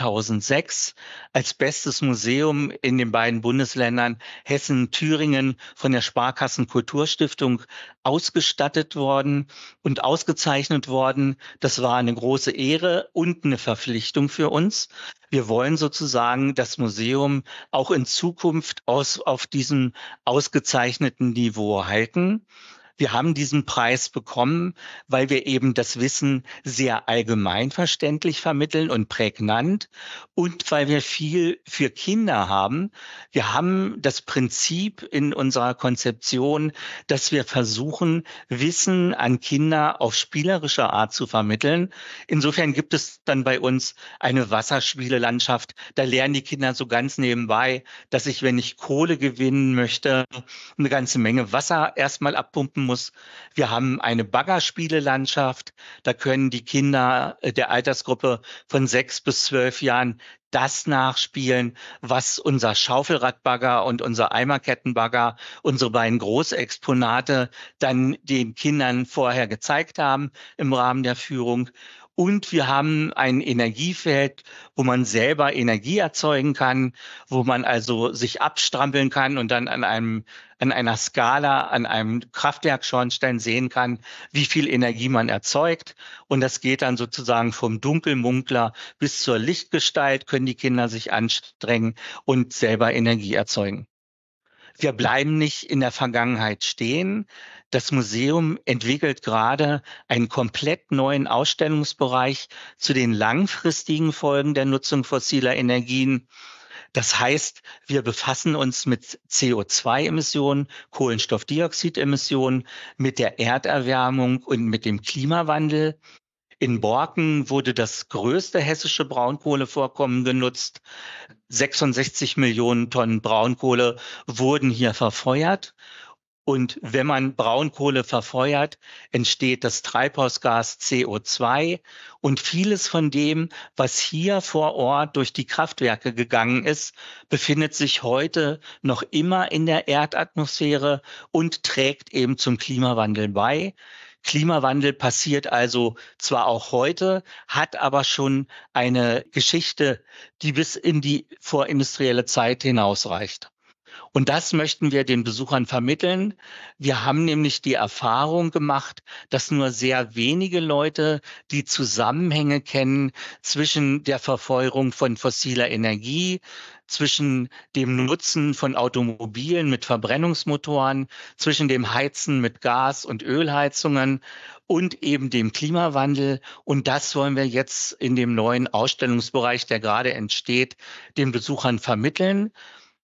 2006 als bestes Museum in den beiden Bundesländern Hessen und Thüringen von der Sparkassen Kulturstiftung ausgestattet worden und ausgezeichnet worden. Das war eine große Ehre und eine Verpflichtung für uns. Wir wollen sozusagen das Museum auch in Zukunft auf diesem ausgezeichneten Niveau halten. Wir haben diesen Preis bekommen, weil wir eben das Wissen sehr allgemein verständlich vermitteln und prägnant und weil wir viel für Kinder haben. Wir haben das Prinzip in unserer Konzeption, dass wir versuchen, Wissen an Kinder auf spielerische Art zu vermitteln. Insofern gibt es dann bei uns eine Wasserspielelandschaft. Da lernen die Kinder so ganz nebenbei, dass ich, wenn ich Kohle gewinnen möchte, eine ganze Menge Wasser erstmal abpumpen muss. Wir haben eine Baggerspielelandschaft. Da können die Kinder der Altersgruppe von 6 bis 12 Jahren das nachspielen, was unser Schaufelradbagger und unser Eimerkettenbagger, unsere beiden Großexponate, dann den Kindern vorher gezeigt haben im Rahmen der Führung. Und wir haben ein Energiefeld, wo man selber Energie erzeugen kann, wo man also sich abstrampeln kann und dann an einer Skala, an einem Kraftwerkschornstein sehen kann, wie viel Energie man erzeugt. Und das geht dann sozusagen vom Dunkelmunkler bis zur Lichtgestalt, können die Kinder sich anstrengen und selber Energie erzeugen. Wir bleiben nicht in der Vergangenheit stehen. Das Museum entwickelt gerade einen komplett neuen Ausstellungsbereich zu den langfristigen Folgen der Nutzung fossiler Energien. Das heißt, wir befassen uns mit CO2-Emissionen, Kohlenstoffdioxidemissionen, mit der Erderwärmung und mit dem Klimawandel. In Borken wurde das größte hessische Braunkohlevorkommen genutzt. 66 Millionen Tonnen Braunkohle wurden hier verfeuert. Und wenn man Braunkohle verfeuert, entsteht das Treibhausgas CO2. Und vieles von dem, was hier vor Ort durch die Kraftwerke gegangen ist, befindet sich heute noch immer in der Erdatmosphäre und trägt eben zum Klimawandel bei. Klimawandel passiert also zwar auch heute, hat aber schon eine Geschichte, die bis in die vorindustrielle Zeit hinausreicht. Und das möchten wir den Besuchern vermitteln. Wir haben nämlich die Erfahrung gemacht, dass nur sehr wenige Leute die Zusammenhänge kennen zwischen der Verfeuerung von fossiler Energie, zwischen dem Nutzen von Automobilen mit Verbrennungsmotoren, zwischen dem Heizen mit Gas- und Ölheizungen und eben dem Klimawandel. Und das wollen wir jetzt in dem neuen Ausstellungsbereich, der gerade entsteht, den Besuchern vermitteln.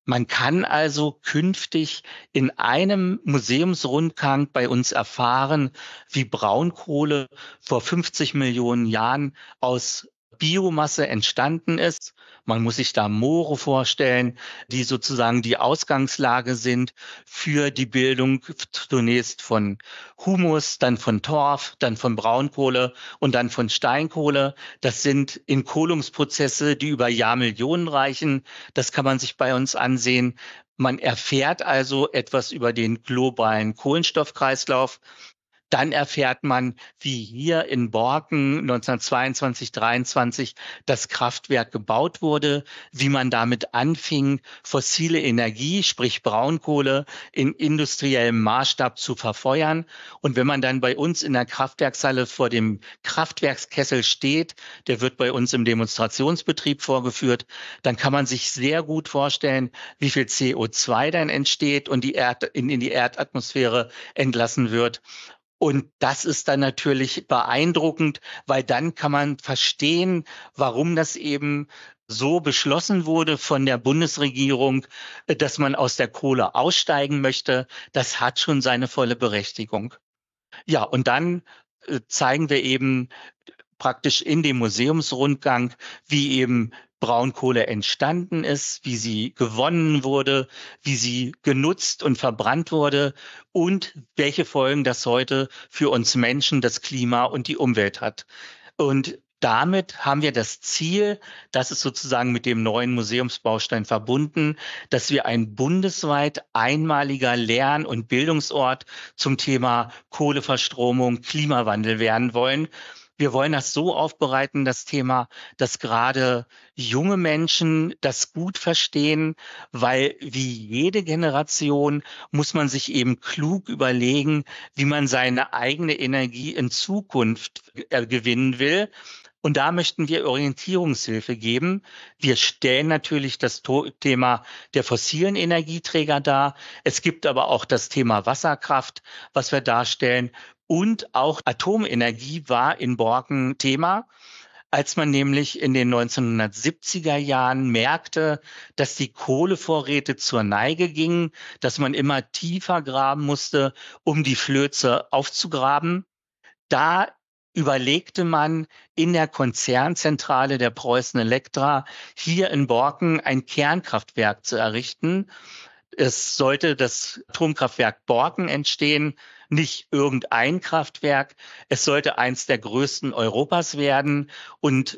Man kann also künftig in einem Museumsrundgang bei uns erfahren, wie Braunkohle vor 50 Millionen Jahren aus Biomasse entstanden ist. Man muss sich da Moore vorstellen, die sozusagen die Ausgangslage sind für die Bildung zunächst von Humus, dann von Torf, dann von Braunkohle und dann von Steinkohle. Das sind Entkohlungsprozesse, die über Jahrmillionen reichen. Das kann man sich bei uns ansehen. Man erfährt also etwas über den globalen Kohlenstoffkreislauf. Dann erfährt man, wie hier in Borken 1922, 23 das Kraftwerk gebaut wurde, wie man damit anfing, fossile Energie, sprich Braunkohle, in industriellem Maßstab zu verfeuern. Und wenn man dann bei uns in der Kraftwerkshalle vor dem Kraftwerkskessel steht, der wird bei uns im Demonstrationsbetrieb vorgeführt, dann kann man sich sehr gut vorstellen, wie viel CO2 dann entsteht und in die Erdatmosphäre entlassen wird. Und das ist dann natürlich beeindruckend, weil dann kann man verstehen, warum das eben so beschlossen wurde von der Bundesregierung, dass man aus der Kohle aussteigen möchte. Das hat schon seine volle Berechtigung. Ja, und dann zeigen wir eben praktisch in dem Museumsrundgang, wie eben Braunkohle entstanden ist, wie sie gewonnen wurde, wie sie genutzt und verbrannt wurde und welche Folgen das heute für uns Menschen, das Klima und die Umwelt hat. Und damit haben wir das Ziel, das ist sozusagen mit dem neuen Museumsbaustein verbunden, dass wir ein bundesweit einmaliger Lern- und Bildungsort zum Thema Kohleverstromung, Klimawandel werden wollen. Wir wollen das so aufbereiten, das Thema, dass gerade junge Menschen das gut verstehen, weil wie jede Generation muss man sich eben klug überlegen, wie man seine eigene Energie in Zukunft gewinnen will. Und da möchten wir Orientierungshilfe geben. Wir stellen natürlich das Thema der fossilen Energieträger dar. Es gibt aber auch das Thema Wasserkraft, was wir darstellen. Und auch Atomenergie war in Borken Thema, als man nämlich in den 1970er Jahren merkte, dass die Kohlevorräte zur Neige gingen, dass man immer tiefer graben musste, um die Flöze aufzugraben. Da überlegte man in der Konzernzentrale der Preußen Elektra hier in Borken ein Kernkraftwerk zu errichten. Es sollte das Atomkraftwerk Borken entstehen, nicht irgendein Kraftwerk. Es sollte eins der größten Europas werden. Und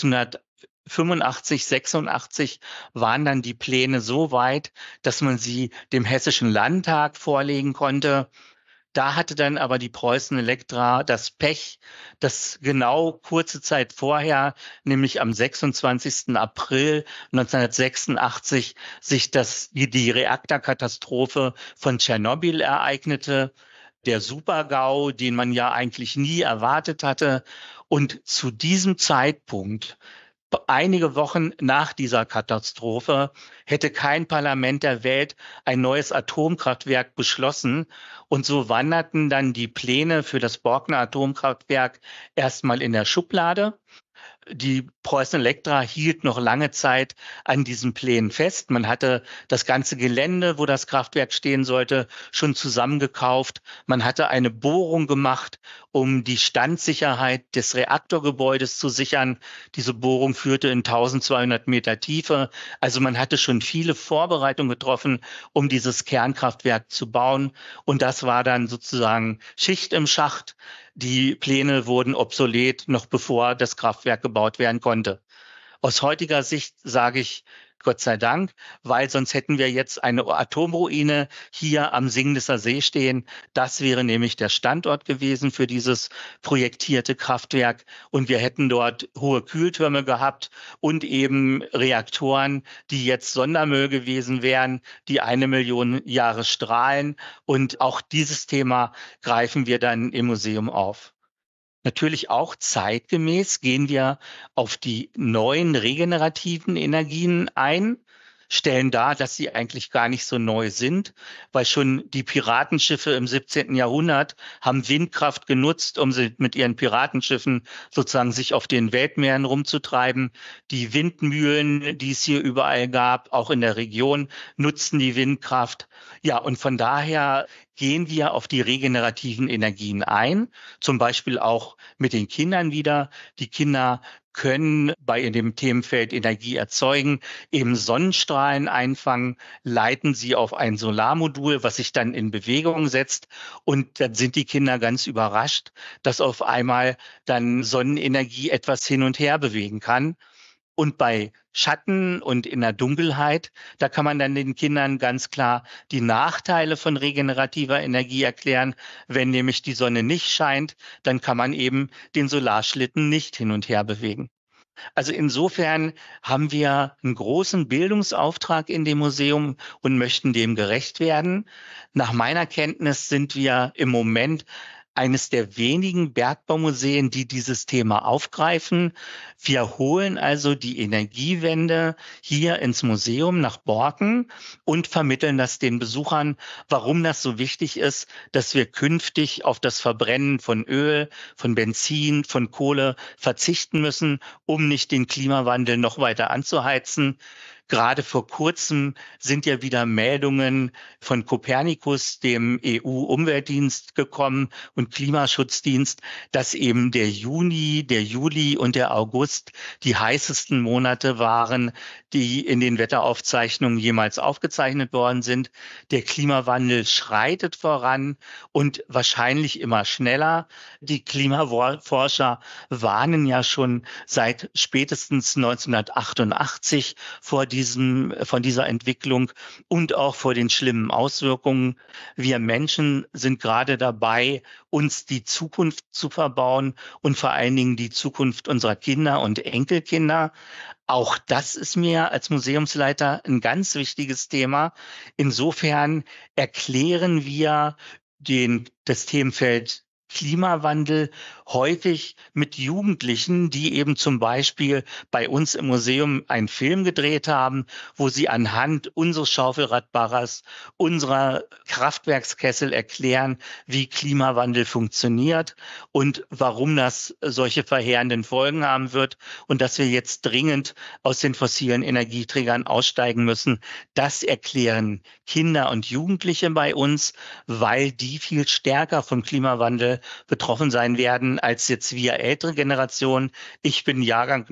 1985, 86 waren dann die Pläne so weit, dass man sie dem Hessischen Landtag vorlegen konnte. Da hatte dann aber die Preußen Elektra das Pech, dass genau kurze Zeit vorher, nämlich am 26. April 1986, sich die Reaktorkatastrophe von Tschernobyl ereignete. Der Super-GAU, den man ja eigentlich nie erwartet hatte. Und zu diesem Zeitpunkt, einige Wochen nach dieser Katastrophe, hätte kein Parlament der Welt ein neues Atomkraftwerk beschlossen. Und so wanderten dann die Pläne für das Borkener Atomkraftwerk erstmal in der Schublade. Die Preußen Elektra hielt noch lange Zeit an diesen Plänen fest. Man hatte das ganze Gelände, wo das Kraftwerk stehen sollte, schon zusammengekauft. Man hatte eine Bohrung gemacht, um die Standsicherheit des Reaktorgebäudes zu sichern. Diese Bohrung führte in 1200 Meter Tiefe. Also man hatte schon viele Vorbereitungen getroffen, um dieses Kernkraftwerk zu bauen. Und das war dann sozusagen Schicht im Schacht. Die Pläne wurden obsolet, noch bevor das Kraftwerk gebaut werden konnte. Aus heutiger Sicht sage ich Gott sei Dank, weil sonst hätten wir jetzt eine Atomruine hier am Singlisser See stehen. Das wäre nämlich der Standort gewesen für dieses projektierte Kraftwerk. Und wir hätten dort hohe Kühltürme gehabt und eben Reaktoren, die jetzt Sondermüll gewesen wären, die 1 Million Jahre strahlen. Und auch dieses Thema greifen wir dann im Museum auf. Natürlich auch zeitgemäß gehen wir auf die neuen regenerativen Energien ein. stellen dar, dass sie eigentlich gar nicht so neu sind, weil schon die Piratenschiffe im 17. Jahrhundert haben Windkraft genutzt, um sie mit ihren Piratenschiffen sozusagen sich auf den Weltmeeren rumzutreiben. Die Windmühlen, die es hier überall gab, auch in der Region, nutzten die Windkraft. Ja, und von daher gehen wir auf die regenerativen Energien ein, zum Beispiel auch mit den Kindern wieder. Die Kinder können bei dem Themenfeld Energie erzeugen, eben Sonnenstrahlen einfangen, leiten sie auf ein Solarmodul, was sich dann in Bewegung setzt. Und dann sind die Kinder ganz überrascht, dass auf einmal dann Sonnenenergie etwas hin und her bewegen kann. Und bei Schatten und in der Dunkelheit, da kann man dann den Kindern ganz klar die Nachteile von regenerativer Energie erklären. Wenn nämlich die Sonne nicht scheint, dann kann man eben den Solarschlitten nicht hin und her bewegen. Also insofern haben wir einen großen Bildungsauftrag in dem Museum und möchten dem gerecht werden. Nach meiner Kenntnis sind wir im Moment eines der wenigen Bergbaumuseen, die dieses Thema aufgreifen. Wir holen also die Energiewende hier ins Museum nach Borken und vermitteln das den Besuchern, warum das so wichtig ist, dass wir künftig auf das Verbrennen von Öl, von Benzin, von Kohle verzichten müssen, um nicht den Klimawandel noch weiter anzuheizen. Gerade vor kurzem sind ja wieder Meldungen von Copernicus, dem EU-Umweltdienst, gekommen und Klimaschutzdienst, dass eben der Juni, der Juli und der August die heißesten Monate waren, die in den Wetteraufzeichnungen jemals aufgezeichnet worden sind. Der Klimawandel schreitet voran und wahrscheinlich immer schneller. Die Klimaforscher warnen ja schon seit spätestens 1988 von dieser Entwicklung und auch vor den schlimmen Auswirkungen. Wir Menschen sind gerade dabei, uns die Zukunft zu verbauen und vor allen Dingen die Zukunft unserer Kinder und Enkelkinder. Auch das ist mir als Museumsleiter ein ganz wichtiges Thema. Insofern erklären wir das Themenfeld Klimawandel häufig mit Jugendlichen, die eben zum Beispiel bei uns im Museum einen Film gedreht haben, wo sie anhand unseres Schaufelradbarrers, unserer Kraftwerkskessel erklären, wie Klimawandel funktioniert und warum das solche verheerenden Folgen haben wird und dass wir jetzt dringend aus den fossilen Energieträgern aussteigen müssen. Das erklären Kinder und Jugendliche bei uns, weil die viel stärker vom Klimawandel betroffen sein werden als jetzt wir ältere Generationen. Ich bin Jahrgang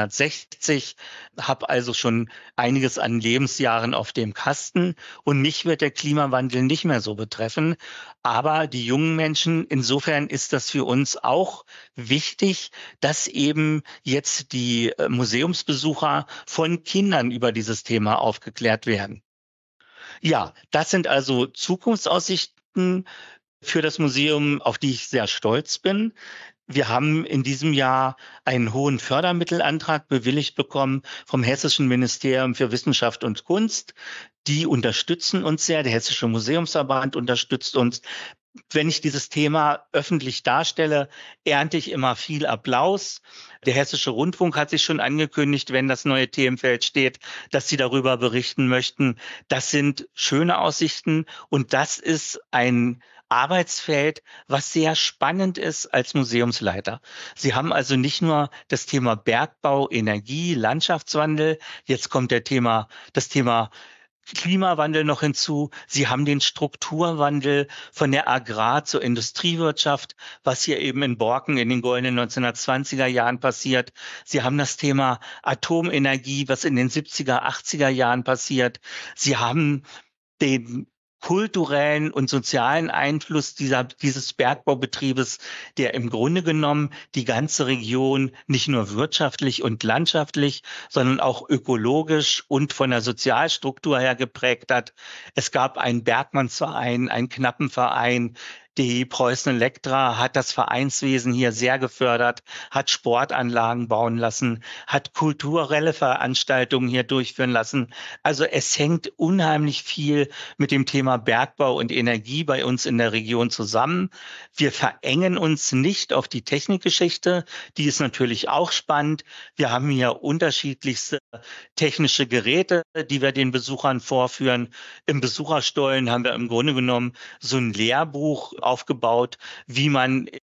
1960, habe also schon einiges an Lebensjahren auf dem Kasten und mich wird der Klimawandel nicht mehr so betreffen. Aber die jungen Menschen, insofern ist das für uns auch wichtig, dass eben jetzt die Museumsbesucher von Kindern über dieses Thema aufgeklärt werden. Ja, das sind also Zukunftsaussichten für das Museum, auf die ich sehr stolz bin. Wir haben in diesem Jahr einen hohen Fördermittelantrag bewilligt bekommen vom Hessischen Ministerium für Wissenschaft und Kunst. Die unterstützen uns sehr. Der Hessische Museumsverband unterstützt uns. Wenn ich dieses Thema öffentlich darstelle, ernte ich immer viel Applaus. Der Hessische Rundfunk hat sich schon angekündigt, wenn das neue Themenfeld steht, dass sie darüber berichten möchten. Das sind schöne Aussichten und das ist ein Arbeitsfeld, was sehr spannend ist als Museumsleiter. Sie haben also nicht nur das Thema Bergbau, Energie, Landschaftswandel, jetzt kommt das Thema Klimawandel noch hinzu. Sie haben den Strukturwandel von der Agrar- zur Industriewirtschaft, was hier eben in Borken in den goldenen 1920er Jahren passiert. Sie haben das Thema Atomenergie, was in den 70er, 80er Jahren passiert. Sie haben den kulturellen und sozialen Einfluss dieses Bergbaubetriebes, der im Grunde genommen die ganze Region nicht nur wirtschaftlich und landschaftlich, sondern auch ökologisch und von der Sozialstruktur her geprägt hat. Es gab einen Bergmannsverein, einen Knappenverein. Die Preußen Elektra hat das Vereinswesen hier sehr gefördert, hat Sportanlagen bauen lassen, hat kulturelle Veranstaltungen hier durchführen lassen. Also es hängt unheimlich viel mit dem Thema Bergbau und Energie bei uns in der Region zusammen. Wir verengen uns nicht auf die Technikgeschichte, die ist natürlich auch spannend. Wir haben hier unterschiedlichste technische Geräte, die wir den Besuchern vorführen. Im Besucherstollen haben wir im Grunde genommen so ein Lehrbuch aufgebaut, wie man im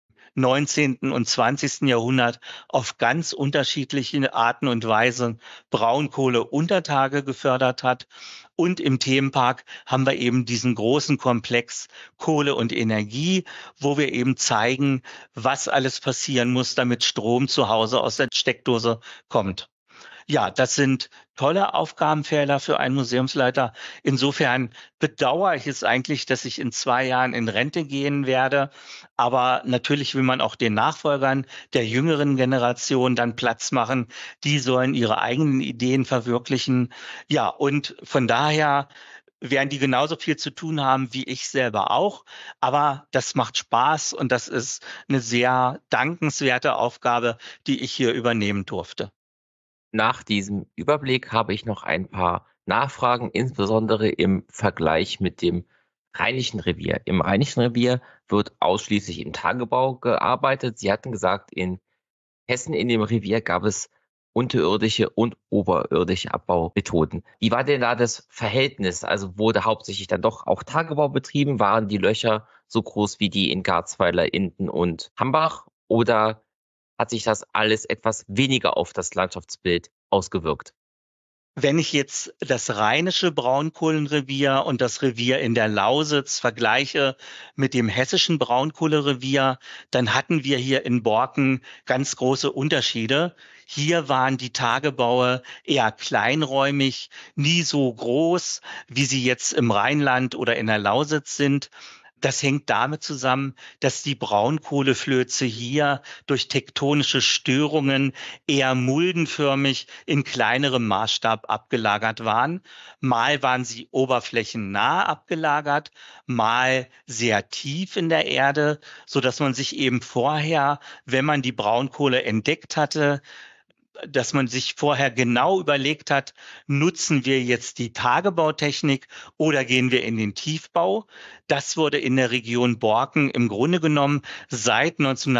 19. und 20. Jahrhundert auf ganz unterschiedliche Arten und Weisen Braunkohleuntertage gefördert hat. Und im Themenpark haben wir eben diesen großen Komplex Kohle und Energie, wo wir eben zeigen, was alles passieren muss, damit Strom zu Hause aus der Steckdose kommt. Ja, das sind tolle Aufgabenfelder für einen Museumsleiter. Insofern bedauere ich es eigentlich, dass ich in 2 Jahren in Rente gehen werde. Aber natürlich will man auch den Nachfolgern der jüngeren Generation dann Platz machen. Die sollen ihre eigenen Ideen verwirklichen. Ja, und von daher werden die genauso viel zu tun haben wie ich selber auch. Aber das macht Spaß und das ist eine sehr dankenswerte Aufgabe, die ich hier übernehmen durfte. Nach diesem Überblick habe ich noch ein paar Nachfragen, insbesondere im Vergleich mit dem Rheinischen Revier. Im Rheinischen Revier wird ausschließlich im Tagebau gearbeitet. Sie hatten gesagt, in Hessen in dem Revier gab es unterirdische und oberirdische Abbaumethoden. Wie war denn da das Verhältnis? Also wurde hauptsächlich dann doch auch Tagebau betrieben? Waren die Löcher so groß wie die in Garzweiler, Inden und Hambach? Oder hat sich das alles etwas weniger auf das Landschaftsbild ausgewirkt? Wenn ich jetzt das rheinische Braunkohlenrevier und das Revier in der Lausitz vergleiche mit dem hessischen Braunkohlerevier, dann hatten wir hier in Borken ganz große Unterschiede. Hier waren die Tagebaue eher kleinräumig, nie so groß, wie sie jetzt im Rheinland oder in der Lausitz sind. Das hängt damit zusammen, dass die Braunkohleflöze hier durch tektonische Störungen eher muldenförmig in kleinerem Maßstab abgelagert waren. Mal waren sie oberflächennah abgelagert, mal sehr tief in der Erde, so dass man sich eben vorher, wenn man die Braunkohle entdeckt hatte, dass man sich vorher genau überlegt hat, nutzen wir jetzt die Tagebautechnik oder gehen wir in den Tiefbau? Das wurde in der Region Borken im Grunde genommen seit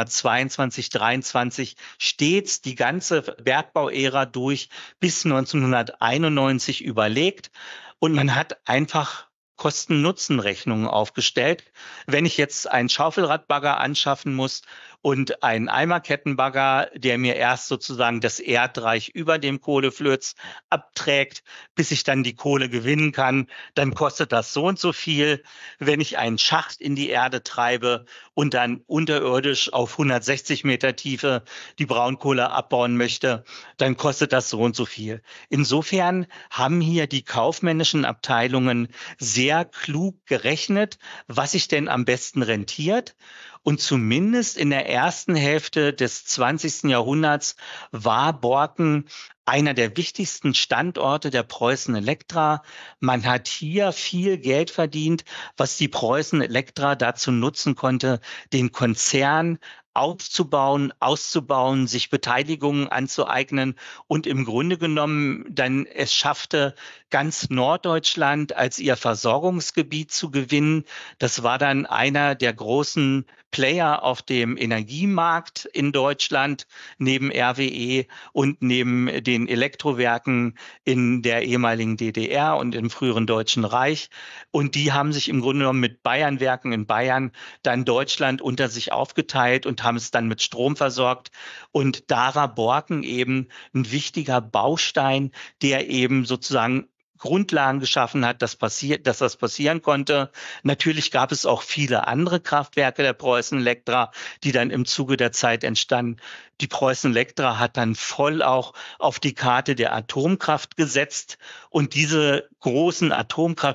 1922, 23 stets die ganze Bergbauära durch bis 1991 überlegt. Und man hat einfach Kosten-Nutzen-Rechnungen aufgestellt. Wenn ich jetzt einen Schaufelradbagger anschaffen muss und einen Eimerkettenbagger, der mir erst sozusagen das Erdreich über dem Kohleflöz abträgt, bis ich dann die Kohle gewinnen kann, dann kostet das so und so viel. Wenn ich einen Schacht in die Erde treibe und dann unterirdisch auf 160 Meter Tiefe die Braunkohle abbauen möchte, dann kostet das so und so viel. Insofern haben hier die kaufmännischen Abteilungen sehr klug gerechnet, was sich denn am besten rentiert. Und zumindest in der ersten Hälfte des 20. Jahrhunderts war Borken einer der wichtigsten Standorte der Preußen Elektra. Man hat hier viel Geld verdient, was die Preußen Elektra dazu nutzen konnte, den Konzern aufzubauen, auszubauen, sich Beteiligungen anzueignen und im Grunde genommen dann es schaffte, ganz Norddeutschland als ihr Versorgungsgebiet zu gewinnen. Das war dann einer der großen Player auf dem Energiemarkt in Deutschland, neben RWE und neben den Elektrowerken in der ehemaligen DDR und im früheren Deutschen Reich. Und die haben sich im Grunde genommen mit Bayernwerken in Bayern dann Deutschland unter sich aufgeteilt und haben es dann mit Strom versorgt. Und da war Borken eben ein wichtiger Baustein, der eben sozusagen Grundlagen geschaffen hat, dass das passieren konnte. Natürlich gab es auch viele andere Kraftwerke der Preußen Elektra, die dann im Zuge der Zeit entstanden. Die Preußen Elektra hat dann voll auch auf die Karte der Atomkraft gesetzt. Und diese großen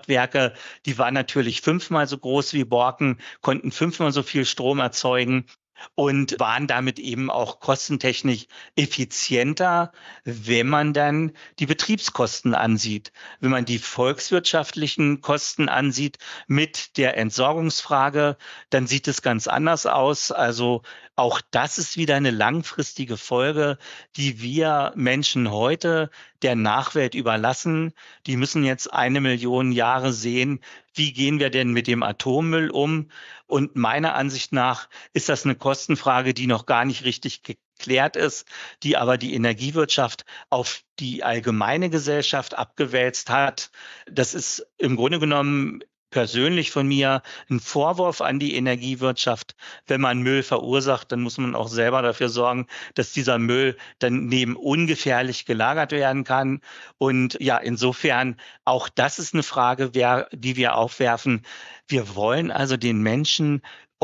Atomkraftwerke, die waren natürlich 5-mal so groß wie Borken, konnten 5-mal so viel Strom erzeugen. und waren damit eben auch kostentechnisch effizienter, wenn man dann die Betriebskosten ansieht. Wenn man die volkswirtschaftlichen Kosten ansieht mit der Entsorgungsfrage, dann sieht es ganz anders aus. Also auch das ist wieder eine langfristige Folge, die wir Menschen heute der Nachwelt überlassen. Die müssen jetzt 1 Million Jahre sehen, wie gehen wir denn mit dem Atommüll um? Und meiner Ansicht nach ist das eine Kostenfrage, die noch gar nicht richtig geklärt ist, die aber die Energiewirtschaft auf die allgemeine Gesellschaft abgewälzt hat. Das ist im Grunde genommen persönlich von mir ein Vorwurf an die Energiewirtschaft. Wenn man Müll verursacht, dann muss man auch selber dafür sorgen, dass dieser Müll dann neben ungefährlich gelagert werden kann. Und ja, insofern auch das ist eine Frage, die wir aufwerfen. Wir wollen also den Menschen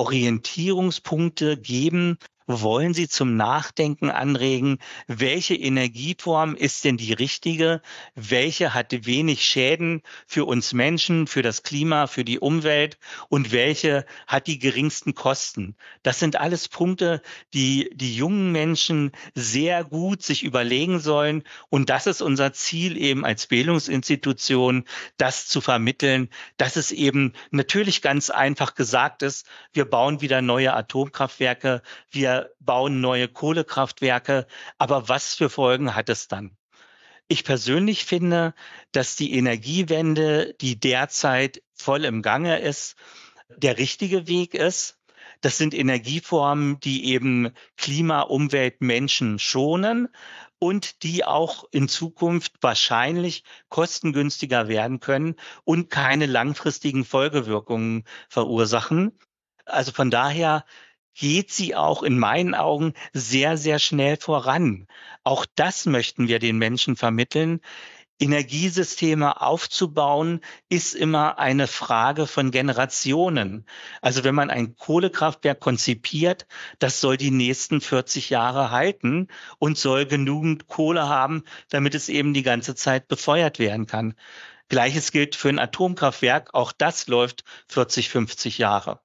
Orientierungspunkte geben, wollen sie zum Nachdenken anregen, welche Energieform ist denn die richtige, welche hat wenig Schäden für uns Menschen, für das Klima, für die Umwelt und welche hat die geringsten Kosten. Das sind alles Punkte, die die jungen Menschen sehr gut sich überlegen sollen, und das ist unser Ziel eben als Bildungsinstitution, das zu vermitteln, dass es eben natürlich ganz einfach gesagt ist, wir bauen wieder neue Atomkraftwerke, wir bauen neue Kohlekraftwerke, aber was für Folgen hat es dann? Ich persönlich finde, dass die Energiewende, die derzeit voll im Gange ist, der richtige Weg ist. Das sind Energieformen, die eben Klima, Umwelt, Menschen schonen und die auch in Zukunft wahrscheinlich kostengünstiger werden können und keine langfristigen Folgewirkungen verursachen. Also von daher geht sie auch in meinen Augen sehr, sehr schnell voran. Auch das möchten wir den Menschen vermitteln. Energiesysteme aufzubauen, ist immer eine Frage von Generationen. Also wenn man ein Kohlekraftwerk konzipiert, das soll die nächsten 40 Jahre halten und soll genügend Kohle haben, damit es eben die ganze Zeit befeuert werden kann. Gleiches gilt für ein Atomkraftwerk. Auch das läuft 40, 50 Jahre.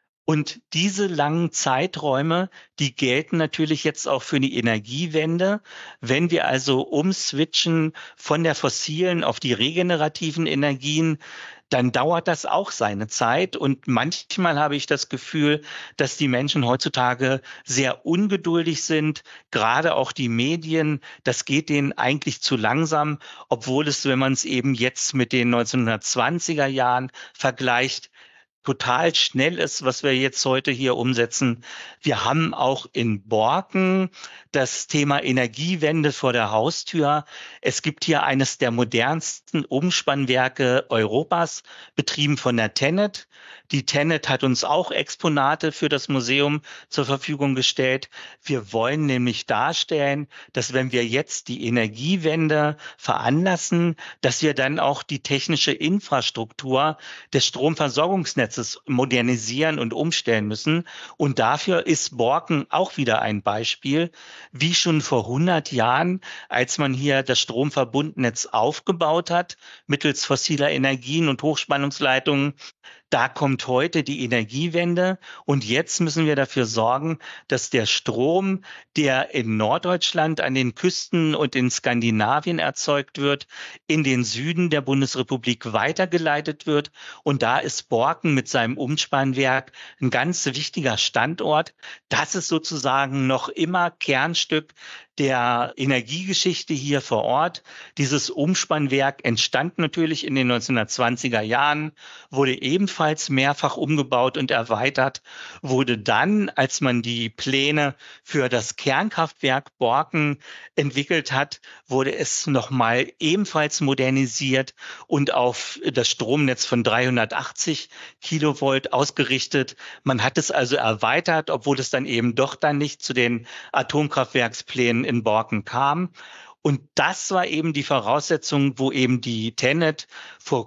Und diese langen Zeiträume, die gelten natürlich jetzt auch für die Energiewende. Wenn wir also umswitchen von der fossilen auf die regenerativen Energien, dann dauert das auch seine Zeit. Und manchmal habe ich das Gefühl, dass die Menschen heutzutage sehr ungeduldig sind, gerade auch die Medien. Das geht denen eigentlich zu langsam, obwohl es, wenn man es eben jetzt mit den 1920er Jahren vergleicht, total schnell ist, was wir jetzt heute hier umsetzen. Wir haben auch in Borken das Thema Energiewende vor der Haustür. Es gibt hier eines der modernsten Umspannwerke Europas, betrieben von der TenneT. Die TenneT hat uns auch Exponate für das Museum zur Verfügung gestellt. Wir wollen nämlich darstellen, dass wenn wir jetzt die Energiewende veranlassen, dass wir dann auch die technische Infrastruktur des Stromversorgungsnetzes modernisieren und umstellen müssen. Und dafür ist Borken auch wieder ein Beispiel, wie schon vor 100 Jahren, als man hier das Stromverbundnetz aufgebaut hat, mittels fossiler Energien und Hochspannungsleitungen. Da kommt heute die Energiewende, und jetzt müssen wir dafür sorgen, dass der Strom, der in Norddeutschland an den Küsten und in Skandinavien erzeugt wird, in den Süden der Bundesrepublik weitergeleitet wird. Und da ist Borken mit seinem Umspannwerk ein ganz wichtiger Standort. Das ist sozusagen noch immer Kernstück der Energiegeschichte hier vor Ort. Dieses Umspannwerk entstand natürlich in den 1920er Jahren, wurde ebenfalls mehrfach umgebaut und erweitert, wurde dann, als man die Pläne für das Kernkraftwerk Borken entwickelt hat, wurde es nochmal ebenfalls modernisiert und auf das Stromnetz von 380 Kilovolt ausgerichtet. Man hat es also erweitert, obwohl es dann eben doch dann nicht zu den Atomkraftwerksplänen in Borken kam. Und das war eben die Voraussetzung, wo eben die TenneT vor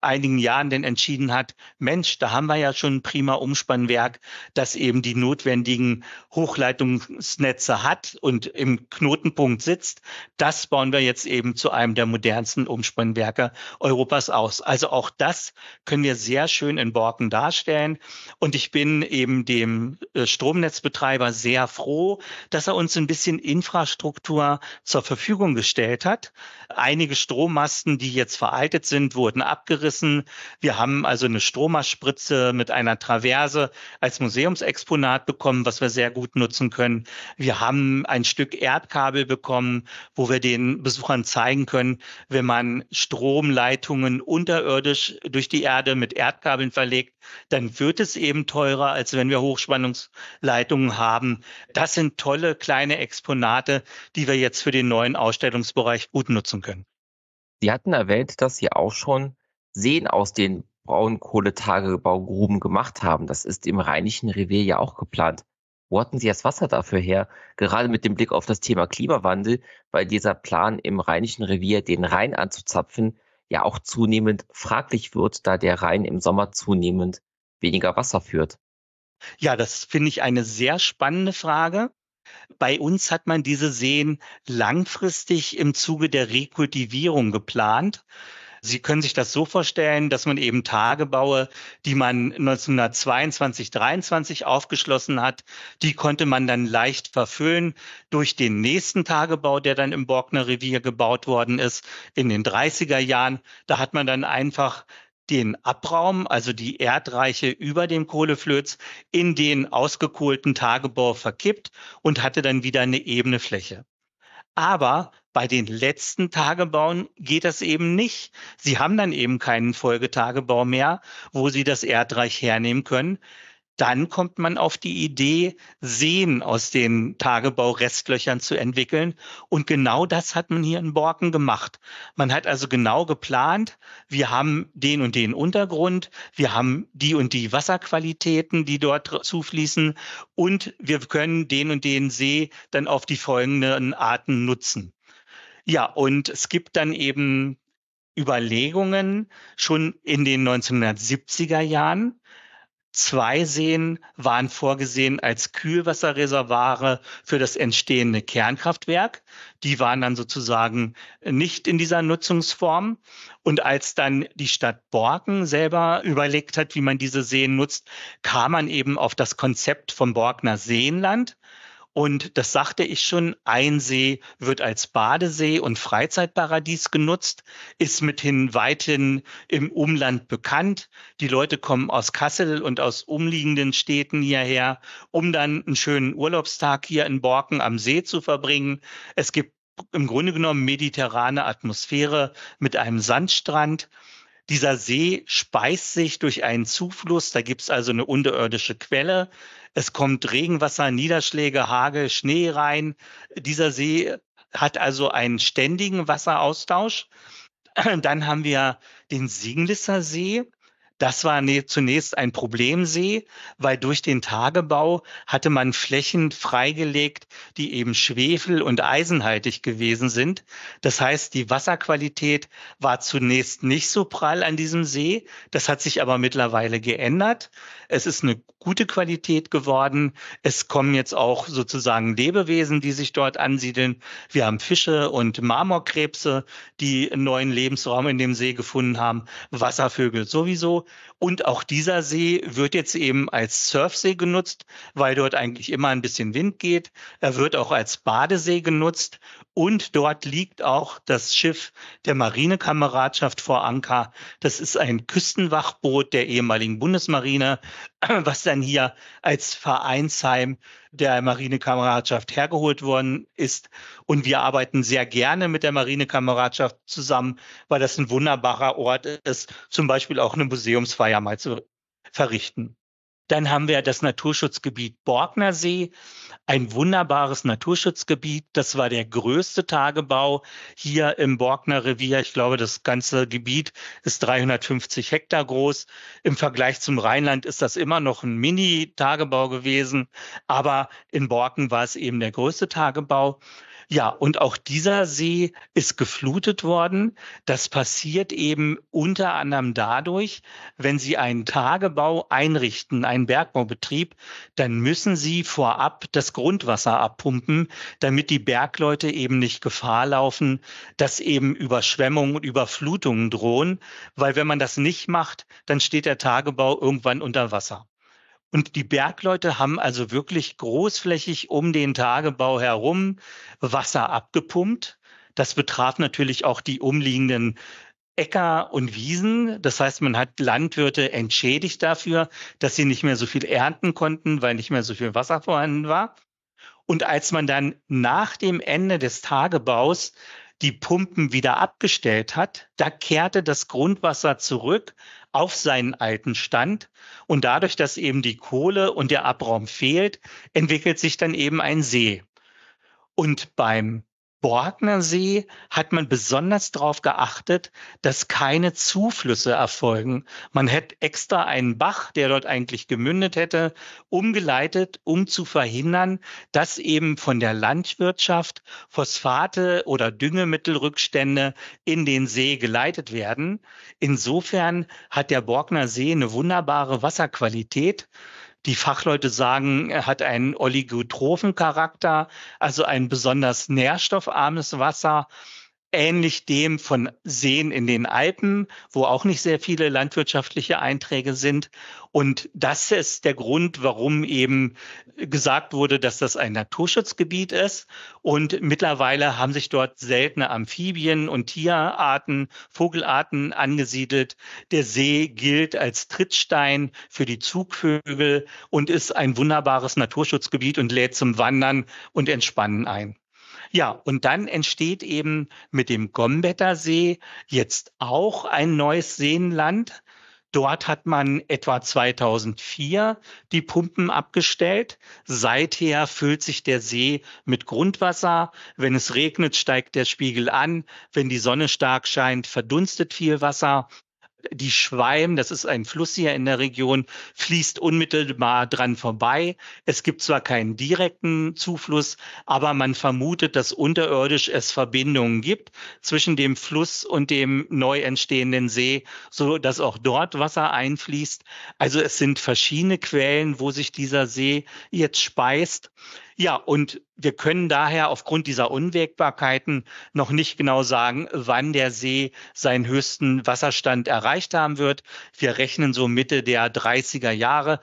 einigen Jahren denn entschieden hat, Mensch, da haben wir ja schon ein prima Umspannwerk, das eben die notwendigen Hochleitungsnetze hat und im Knotenpunkt sitzt. Das bauen wir jetzt eben zu einem der modernsten Umspannwerke Europas aus. Also auch das können wir sehr schön in Borken darstellen. Und ich bin eben dem Stromnetzbetreiber sehr froh, dass er uns ein bisschen Infrastruktur zur Verfügung gestellt hat. Einige Strommasten, die jetzt veraltet sind, wurden abgerissen. Wir haben also eine Stromerspritze mit einer Traverse als Museumsexponat bekommen, was wir sehr gut nutzen können. Wir haben ein Stück Erdkabel bekommen, wo wir den Besuchern zeigen können, wenn man Stromleitungen unterirdisch durch die Erde mit Erdkabeln verlegt, dann wird es eben teurer, als wenn wir Hochspannungsleitungen haben. Das sind tolle kleine Exponate, die wir jetzt für den neuen Ausstellungsbereich gut nutzen können. Sie hatten erwähnt, dass Sie auch schon Seen aus den Braunkohletagebaugruben gemacht haben. Das ist im Rheinischen Revier ja auch geplant. Wo hatten Sie das Wasser dafür her? Gerade mit dem Blick auf das Thema Klimawandel, weil dieser Plan im Rheinischen Revier, den Rhein anzuzapfen, ja auch zunehmend fraglich wird, da der Rhein im Sommer zunehmend weniger Wasser führt. Ja, das finde ich eine sehr spannende Frage. Bei uns hat man diese Seen langfristig im Zuge der Rekultivierung geplant. Sie können sich das so vorstellen, dass man eben Tagebaue, die man 1922, 23 aufgeschlossen hat, die konnte man dann leicht verfüllen durch den nächsten Tagebau, der dann im Borkener Revier gebaut worden ist in den 30er Jahren. Da hat man dann einfach den Abraum, also die Erdreiche über dem Kohleflöz, in den ausgekohlten Tagebau verkippt und hatte dann wieder eine ebene Fläche. Aber bei den letzten Tagebauen geht das eben nicht. Sie haben dann eben keinen Folgetagebau mehr, wo Sie das Erdreich hernehmen können. Dann kommt man auf die Idee, Seen aus den Tagebaurestlöchern zu entwickeln. Und genau das hat man hier in Borken gemacht. Man hat also genau geplant, wir haben den und den Untergrund, wir haben die und die Wasserqualitäten, die dort zufließen und wir können den und den See dann auf die folgenden Arten nutzen. Ja, und es gibt dann eben Überlegungen schon in den 1970er Jahren. 2 Seen waren vorgesehen als Kühlwasserreservoire für das entstehende Kernkraftwerk. Die waren dann sozusagen nicht in dieser Nutzungsform. Und als dann die Stadt Borken selber überlegt hat, wie man diese Seen nutzt, kam man eben auf das Konzept vom Borkener Seenland. Und das sagte ich schon, ein See wird als Badesee und Freizeitparadies genutzt, ist mithin weithin im Umland bekannt. Die Leute kommen aus Kassel und aus umliegenden Städten hierher, um dann einen schönen Urlaubstag hier in Borken am See zu verbringen. Es gibt im Grunde genommen mediterrane Atmosphäre mit einem Sandstrand. Dieser See speist sich durch einen Zufluss, da gibt es also eine unterirdische Quelle. Es kommt Regenwasser, Niederschläge, Hagel, Schnee rein. Dieser See hat also einen ständigen Wasseraustausch. Dann haben wir den Siglisser See. Das war zunächst ein Problemsee, weil durch den Tagebau hatte man Flächen freigelegt, die eben schwefel- und eisenhaltig gewesen sind. Das heißt, die Wasserqualität war zunächst nicht so prall an diesem See. Das hat sich aber mittlerweile geändert. Es ist eine gute Qualität geworden. Es kommen jetzt auch sozusagen Lebewesen, die sich dort ansiedeln. Wir haben Fische und Marmorkrebse, die einen neuen Lebensraum in dem See gefunden haben. Wasservögel sowieso. Und auch dieser See wird jetzt eben als Surfsee genutzt, weil dort eigentlich immer ein bisschen Wind geht. Er wird auch als Badesee genutzt. Und dort liegt auch das Schiff der Marinekameradschaft vor Anker. Das ist ein Küstenwachboot der ehemaligen Bundesmarine, was dann hier als Vereinsheim der Marinekameradschaft hergeholt worden ist. Und wir arbeiten sehr gerne mit der Marinekameradschaft zusammen, weil das ein wunderbarer Ort ist, zum Beispiel auch eine Museumsfeier mal zu verrichten. Dann haben wir das Naturschutzgebiet Borkener See, ein wunderbares Naturschutzgebiet. Das war der größte Tagebau hier im Borkener Revier. Ich glaube, das ganze Gebiet ist 350 Hektar groß. Im Vergleich zum Rheinland ist das immer noch ein Mini-Tagebau gewesen, aber in Borken war es eben der größte Tagebau. Ja, und auch dieser See ist geflutet worden. Das passiert eben unter anderem dadurch, wenn Sie einen Tagebau einrichten, einen Bergbaubetrieb, dann müssen Sie vorab das Grundwasser abpumpen, damit die Bergleute eben nicht Gefahr laufen, dass eben Überschwemmungen und Überflutungen drohen, weil wenn man das nicht macht, dann steht der Tagebau irgendwann unter Wasser. Und die Bergleute haben also wirklich großflächig um den Tagebau herum Wasser abgepumpt. Das betraf natürlich auch die umliegenden Äcker und Wiesen. Das heißt, man hat Landwirte entschädigt dafür, dass sie nicht mehr so viel ernten konnten, weil nicht mehr so viel Wasser vorhanden war. Und als man dann nach dem Ende des Tagebaus die Pumpen wieder abgestellt hat, da kehrte das Grundwasser zurück auf seinen alten Stand. Und dadurch, dass eben die Kohle und der Abraum fehlt, entwickelt sich dann eben ein See. Und beim Borgner See hat man besonders darauf geachtet, dass keine Zuflüsse erfolgen. Man hätte extra einen Bach, der dort eigentlich gemündet hätte, umgeleitet, um zu verhindern, dass eben von der Landwirtschaft Phosphate oder Düngemittelrückstände in den See geleitet werden. Insofern hat der Borgner See eine wunderbare Wasserqualität. Die Fachleute sagen, er hat einen oligotrophen Charakter, also ein besonders nährstoffarmes Wasser, ähnlich dem von Seen in den Alpen, wo auch nicht sehr viele landwirtschaftliche Einträge sind. Und das ist der Grund, warum eben gesagt wurde, dass das ein Naturschutzgebiet ist. Und mittlerweile haben sich dort seltene Amphibien und Tierarten, Vogelarten angesiedelt. Der See gilt als Trittstein für die Zugvögel und ist ein wunderbares Naturschutzgebiet und lädt zum Wandern und Entspannen ein. Ja, und dann entsteht eben mit dem Gombetter See jetzt auch ein neues Seenland. Dort hat man etwa 2004 die Pumpen abgestellt. Seither füllt sich der See mit Grundwasser. Wenn es regnet, steigt der Spiegel an. Wenn die Sonne stark scheint, verdunstet viel Wasser. Die Schweim, das ist ein Fluss hier in der Region, fließt unmittelbar dran vorbei. Es gibt zwar keinen direkten Zufluss, aber man vermutet, dass unterirdisch es Verbindungen gibt zwischen dem Fluss und dem neu entstehenden See, so dass auch dort Wasser einfließt. Also es sind verschiedene Quellen, wo sich dieser See jetzt speist. Ja, und wir können daher aufgrund dieser Unwägbarkeiten noch nicht genau sagen, wann der See seinen höchsten Wasserstand erreicht haben wird. Wir rechnen so Mitte der 30er Jahre,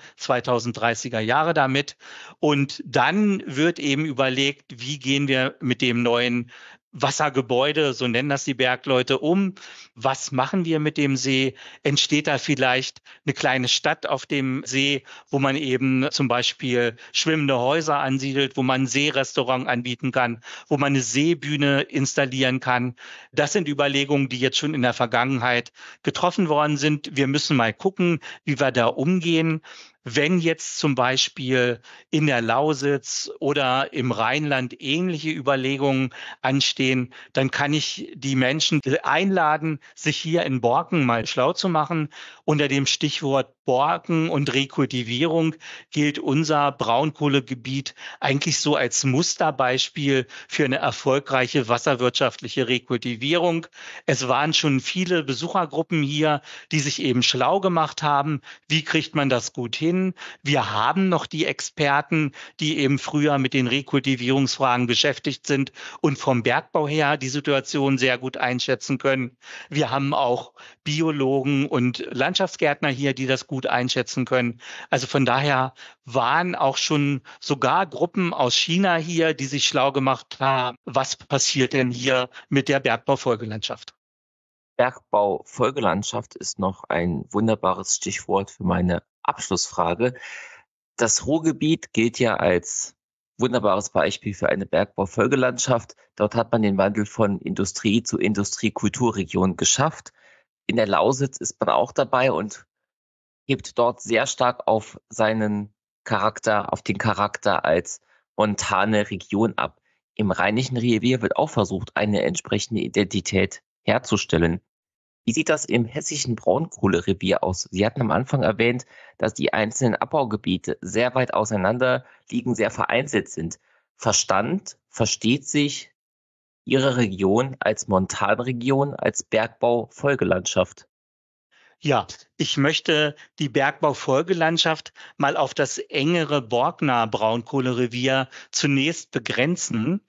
2030er Jahre damit. Und dann wird eben überlegt, wie gehen wir mit dem neuen Wassergebäude, so nennen das die Bergleute, um. Was machen wir mit dem See? Entsteht da vielleicht eine kleine Stadt auf dem See, wo man eben zum Beispiel schwimmende Häuser ansiedelt, wo man ein Seerestaurant anbieten kann, wo man eine Seebühne installieren kann? Das sind Überlegungen, die jetzt schon in der Vergangenheit getroffen worden sind. Wir müssen mal gucken, wie wir da umgehen. Wenn jetzt zum Beispiel in der Lausitz oder im Rheinland ähnliche Überlegungen anstehen, dann kann ich die Menschen einladen, sich hier in Borken mal schlau zu machen. Unter dem Stichwort Borken und Rekultivierung gilt unser Braunkohlegebiet eigentlich so als Musterbeispiel für eine erfolgreiche wasserwirtschaftliche Rekultivierung. Es waren schon viele Besuchergruppen hier, die sich eben schlau gemacht haben. Wie kriegt man das gut hin? Wir haben noch die Experten, die eben früher mit den Rekultivierungsfragen beschäftigt sind und vom Bergbau her die Situation sehr gut einschätzen können. Wir haben auch Biologen und Landschaftsgärtner hier, die das gut einschätzen können. Also von daher waren auch schon sogar Gruppen aus China hier, die sich schlau gemacht haben, was passiert denn hier mit der Bergbaufolgelandschaft. Bergbaufolgelandschaft ist noch ein wunderbares Stichwort für meine Abschlussfrage. Das Ruhrgebiet gilt ja als wunderbares Beispiel für eine Bergbaufolgelandschaft. Dort hat man den Wandel von Industrie zu Industriekulturregion geschafft. In der Lausitz ist man auch dabei und hebt dort sehr stark auf seinen Charakter, auf den Charakter als montane Region ab. Im Rheinischen Revier wird auch versucht, eine entsprechende Identität herzustellen. Wie sieht das im hessischen Braunkohlerevier aus? Sie hatten am Anfang erwähnt, dass die einzelnen Abbaugebiete sehr weit auseinander liegen, sehr vereinzelt sind. Versteht sich Ihre Region als Montanregion als Bergbau-Folgelandschaft? Ja, ich möchte die Bergbaufolgelandschaft mal auf das engere Borgner Braunkohlerevier zunächst begrenzen.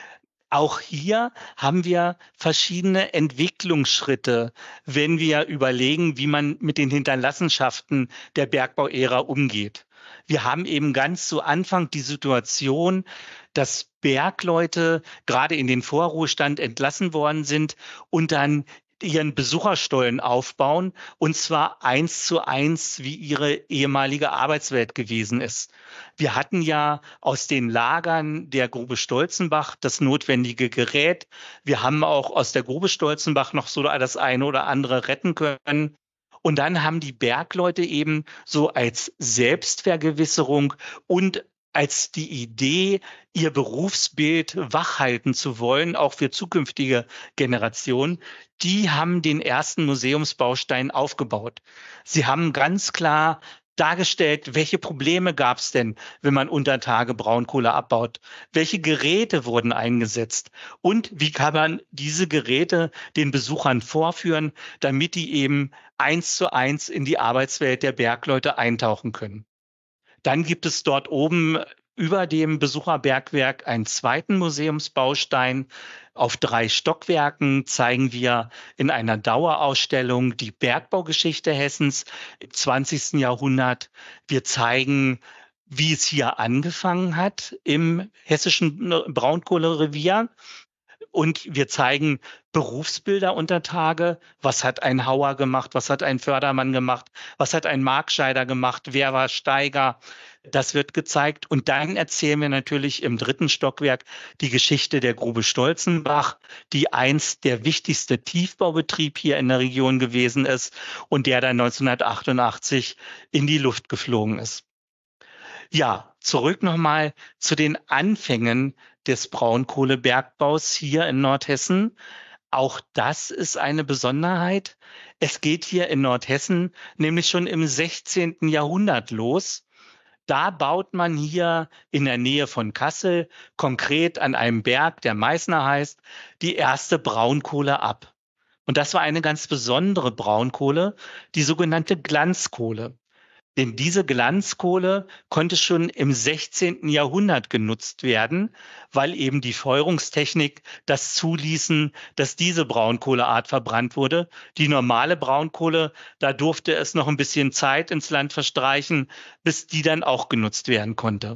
Auch hier haben wir verschiedene Entwicklungsschritte, wenn wir überlegen, wie man mit den Hinterlassenschaften der Bergbauära umgeht. Wir haben eben ganz zu Anfang die Situation, dass Bergleute gerade in den Vorruhestand entlassen worden sind und dann ihren Besucherstollen aufbauen, und zwar 1:1, wie ihre ehemalige Arbeitswelt gewesen ist. Wir hatten ja aus den Lagern der Grube Stolzenbach das notwendige Gerät. Wir haben auch aus der Grube Stolzenbach noch so das eine oder andere retten können. Und dann haben die Bergleute eben so als Selbstvergewisserung und als die Idee, ihr Berufsbild wachhalten zu wollen, auch für zukünftige Generationen, die haben den ersten Museumsbaustein aufgebaut. Sie haben ganz klar dargestellt, welche Probleme gab es denn, wenn man unter Tage Braunkohle abbaut? Welche Geräte wurden eingesetzt? Und wie kann man diese Geräte den Besuchern vorführen, damit die eben 1:1 in die Arbeitswelt der Bergleute eintauchen können? Dann gibt es dort oben über dem Besucherbergwerk einen zweiten Museumsbaustein. Auf 3 Stockwerken zeigen wir in einer Dauerausstellung die Bergbaugeschichte Hessens im 20. Jahrhundert. Wir zeigen, wie es hier angefangen hat im hessischen Braunkohlerevier. Und wir zeigen Berufsbilder unter Tage. Was hat ein Hauer gemacht? Was hat ein Fördermann gemacht? Was hat ein Markscheider gemacht? Wer war Steiger? Das wird gezeigt. Und dann erzählen wir natürlich im 3. Stockwerk die Geschichte der Grube Stolzenbach, die einst der wichtigste Tiefbaubetrieb hier in der Region gewesen ist und der dann 1988 in die Luft geflogen ist. Ja, zurück nochmal zu den Anfängen des Braunkohlebergbaus hier in Nordhessen. Auch das ist eine Besonderheit. Es geht hier in Nordhessen nämlich schon im 16. Jahrhundert los. Da baut man hier in der Nähe von Kassel, konkret an einem Berg, der Meißner heißt, die erste Braunkohle ab. Und das war eine ganz besondere Braunkohle, die sogenannte Glanzkohle. Denn diese Glanzkohle konnte schon im 16. Jahrhundert genutzt werden, weil eben die Feuerungstechnik das zuließen, dass diese Braunkohleart verbrannt wurde. Die normale Braunkohle, da durfte es noch ein bisschen Zeit ins Land verstreichen, bis die dann auch genutzt werden konnte.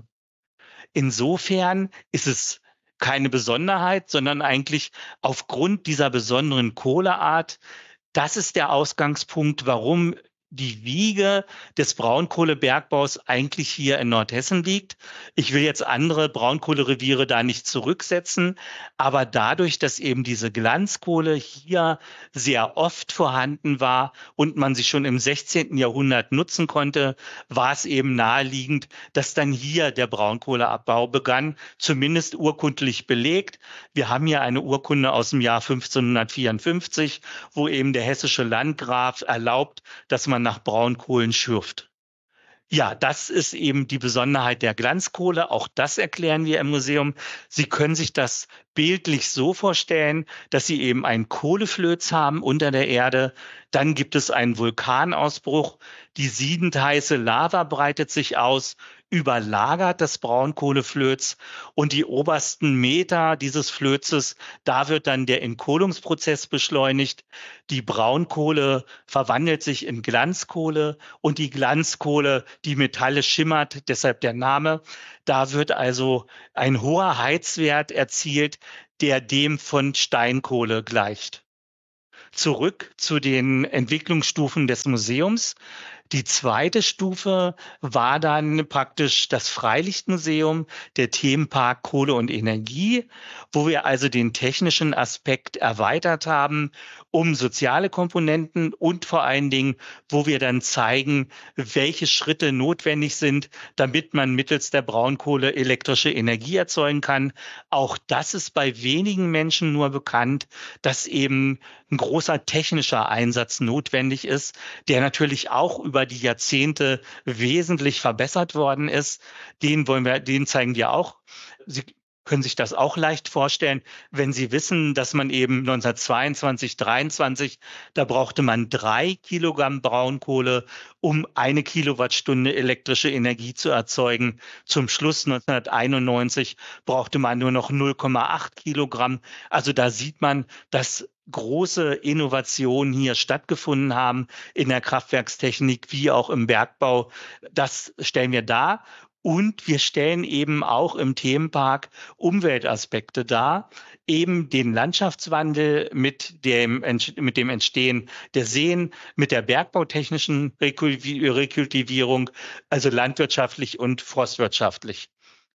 Insofern ist es keine Besonderheit, sondern eigentlich aufgrund dieser besonderen Kohleart, das ist der Ausgangspunkt, warum die Wiege des Braunkohlebergbaus eigentlich hier in Nordhessen liegt. Ich will jetzt andere Braunkohlereviere da nicht zurücksetzen, aber dadurch, dass eben diese Glanzkohle hier sehr oft vorhanden war und man sie schon im 16. Jahrhundert nutzen konnte, war es eben naheliegend, dass dann hier der Braunkohleabbau begann, zumindest urkundlich belegt. Wir haben hier eine Urkunde aus dem Jahr 1554, wo eben der hessische Landgraf erlaubt, dass man nach Braunkohlen schürft. Ja, das ist eben die Besonderheit der Glanzkohle. Auch das erklären wir im Museum. Sie können sich das bildlich so vorstellen, dass Sie eben einen Kohleflöz haben unter der Erde. Dann gibt es einen Vulkanausbruch. Die siedend heiße Lava breitet sich aus, überlagert das Braunkohleflöz und die obersten Meter dieses Flözes, da wird dann der Entkohlungsprozess beschleunigt. Die Braunkohle verwandelt sich in Glanzkohle und die Glanzkohle, die metallisch schimmert, deshalb der Name. Da wird also ein hoher Heizwert erzielt, der dem von Steinkohle gleicht. Zurück zu den Entwicklungsstufen des Museums. Die zweite Stufe war dann praktisch das Freilichtmuseum, der Themenpark Kohle und Energie, wo wir also den technischen Aspekt erweitert haben um soziale Komponenten und vor allen Dingen, wo wir dann zeigen, welche Schritte notwendig sind, damit man mittels der Braunkohle elektrische Energie erzeugen kann. Auch das ist bei wenigen Menschen nur bekannt, dass eben ein großer technischer Einsatz notwendig ist, der natürlich auch über die Jahrzehnte wesentlich verbessert worden ist. Den zeigen wir auch. Sie können sich das auch leicht vorstellen, wenn Sie wissen, dass man eben 1922, 23, da brauchte man 3 Kilogramm Braunkohle, um 1 Kilowattstunde elektrische Energie zu erzeugen. Zum Schluss 1991 brauchte man nur noch 0,8 Kilogramm. Also da sieht man, dass große Innovationen hier stattgefunden haben in der Kraftwerkstechnik wie auch im Bergbau. Das stellen wir dar. Und wir stellen eben auch im Themenpark Umweltaspekte dar, eben den Landschaftswandel mit dem Entstehen der Seen, mit der bergbautechnischen Rekultivierung, also landwirtschaftlich und forstwirtschaftlich.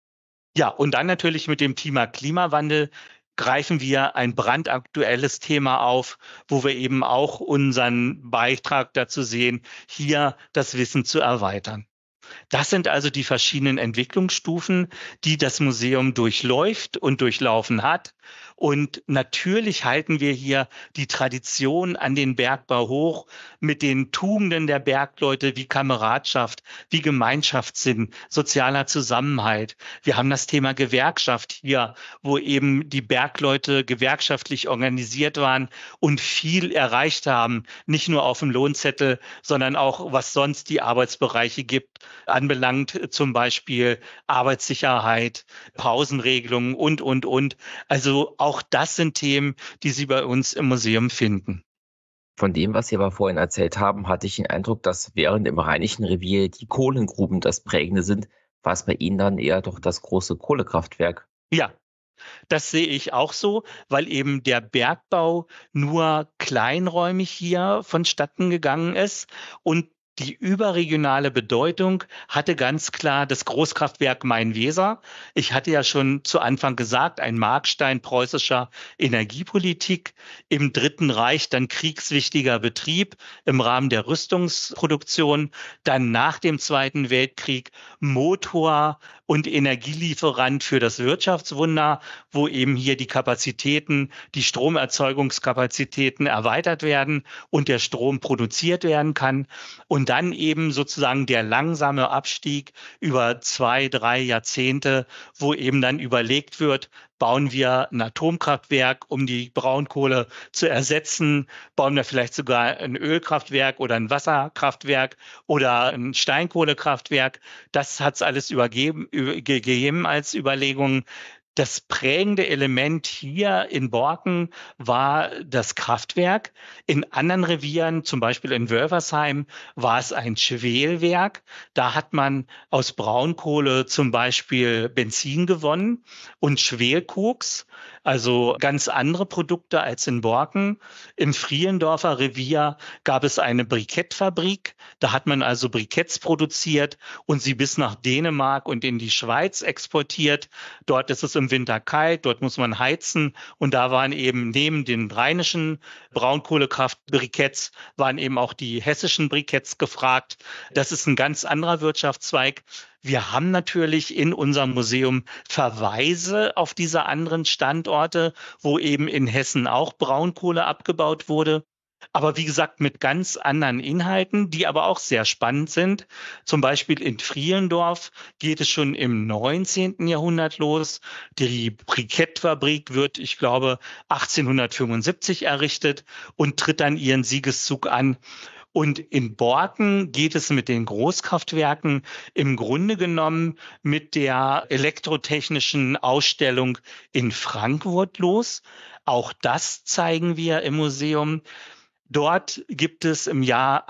Ja, und dann natürlich mit dem Thema Klimawandel greifen wir ein brandaktuelles Thema auf, wo wir eben auch unseren Beitrag dazu sehen, hier das Wissen zu erweitern. Das sind also die verschiedenen Entwicklungsstufen, die das Museum durchläuft und durchlaufen hat. Und natürlich halten wir hier die Tradition an den Bergbau hoch mit den Tugenden der Bergleute wie Kameradschaft, wie Gemeinschaftssinn, sozialer Zusammenhalt. Wir haben das Thema Gewerkschaft hier, wo eben die Bergleute gewerkschaftlich organisiert waren und viel erreicht haben, nicht nur auf dem Lohnzettel, sondern auch was sonst die Arbeitsbereiche gibt, anbelangt zum Beispiel Arbeitssicherheit, Pausenregelungen und. Also auch das sind Themen, die Sie bei uns im Museum finden. Von dem, was Sie aber vorhin erzählt haben, hatte ich den Eindruck, dass während im Rheinischen Revier die Kohlengruben das Prägende sind, war es bei Ihnen dann eher doch das große Kohlekraftwerk. Ja, das sehe ich auch so, weil eben der Bergbau nur kleinräumig hier vonstatten gegangen ist und die überregionale Bedeutung hatte ganz klar das Großkraftwerk Main-Weser. Ich hatte ja schon zu Anfang gesagt, ein Markstein preußischer Energiepolitik. Im Dritten Reich dann kriegswichtiger Betrieb im Rahmen der Rüstungsproduktion. Dann nach dem Zweiten Weltkrieg Motor und Energielieferant für das Wirtschaftswunder, wo eben hier die Kapazitäten, die Stromerzeugungskapazitäten erweitert werden und der Strom produziert werden kann. Und dann eben sozusagen der langsame Abstieg über 2, 3 Jahrzehnte, wo eben dann überlegt wird, bauen wir ein Atomkraftwerk, um die Braunkohle zu ersetzen? Bauen wir vielleicht sogar ein Ölkraftwerk oder ein Wasserkraftwerk oder ein Steinkohlekraftwerk? Das hat es alles gegeben als Überlegungen. Das prägende Element hier in Borken war das Kraftwerk. In anderen Revieren, zum Beispiel in Wölversheim, war es ein Schwelwerk. Da hat man aus Braunkohle zum Beispiel Benzin gewonnen und Schwelkoks, also ganz andere Produkte als in Borken. Im Frielendorfer Revier gab es eine Brikettfabrik. Da hat man also Briketts produziert und sie bis nach Dänemark und in die Schweiz exportiert. Dort ist es im Winter kalt, dort muss man heizen und da waren eben neben den rheinischen Braunkohlekraftbriketts waren eben auch die hessischen Briketts gefragt. Das ist ein ganz anderer Wirtschaftszweig. Wir haben natürlich in unserem Museum Verweise auf diese anderen Standorte, wo eben in Hessen auch Braunkohle abgebaut wurde. Aber wie gesagt, mit ganz anderen Inhalten, die aber auch sehr spannend sind. Zum Beispiel in Frielendorf geht es schon im 19. Jahrhundert los. Die Brikettfabrik wird, ich glaube, 1875 errichtet und tritt dann ihren Siegeszug an. Und in Borken geht es mit den Großkraftwerken im Grunde genommen mit der elektrotechnischen Ausstellung in Frankfurt los. Auch das zeigen wir im Museum. Dort gibt es im Jahr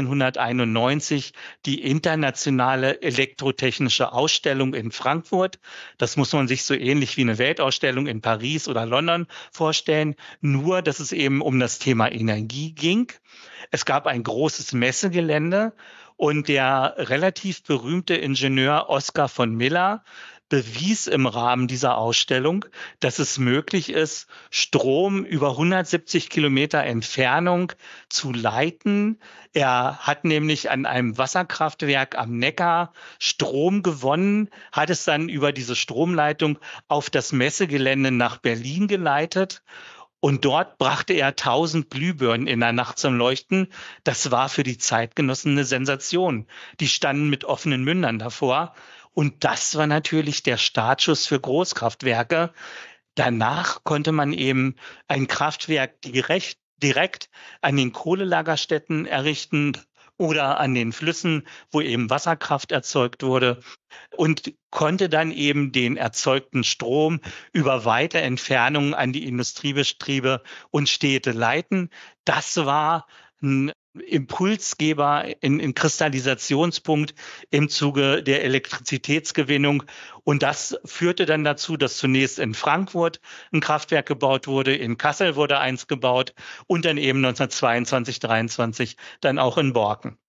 1891 die internationale elektrotechnische Ausstellung in Frankfurt. Das muss man sich so ähnlich wie eine Weltausstellung in Paris oder London vorstellen, nur dass es eben um das Thema Energie ging. Es gab ein großes Messegelände und der relativ berühmte Ingenieur Oskar von Miller bewies im Rahmen dieser Ausstellung, dass es möglich ist, Strom über 170 Kilometer Entfernung zu leiten. Er hat nämlich an einem Wasserkraftwerk am Neckar Strom gewonnen, hat es dann über diese Stromleitung auf das Messegelände nach Berlin geleitet. Und dort brachte er 1000 Glühbirnen in der Nacht zum Leuchten. Das war für die Zeitgenossen eine Sensation. Die standen mit offenen Mündern davor. Und das war natürlich der Startschuss für Großkraftwerke. Danach konnte man eben ein Kraftwerk direkt an den Kohlelagerstätten errichten oder an den Flüssen, wo eben Wasserkraft erzeugt wurde, und konnte dann eben den erzeugten Strom über weite Entfernungen an die Industriebetriebe und Städte leiten. Das war ein Impulsgeber, ein Kristallisationspunkt im Zuge der Elektrizitätsgewinnung. Und das führte dann dazu, dass zunächst in Frankfurt ein Kraftwerk gebaut wurde, in Kassel wurde eins gebaut und dann eben 1922, 23 dann auch in Borken.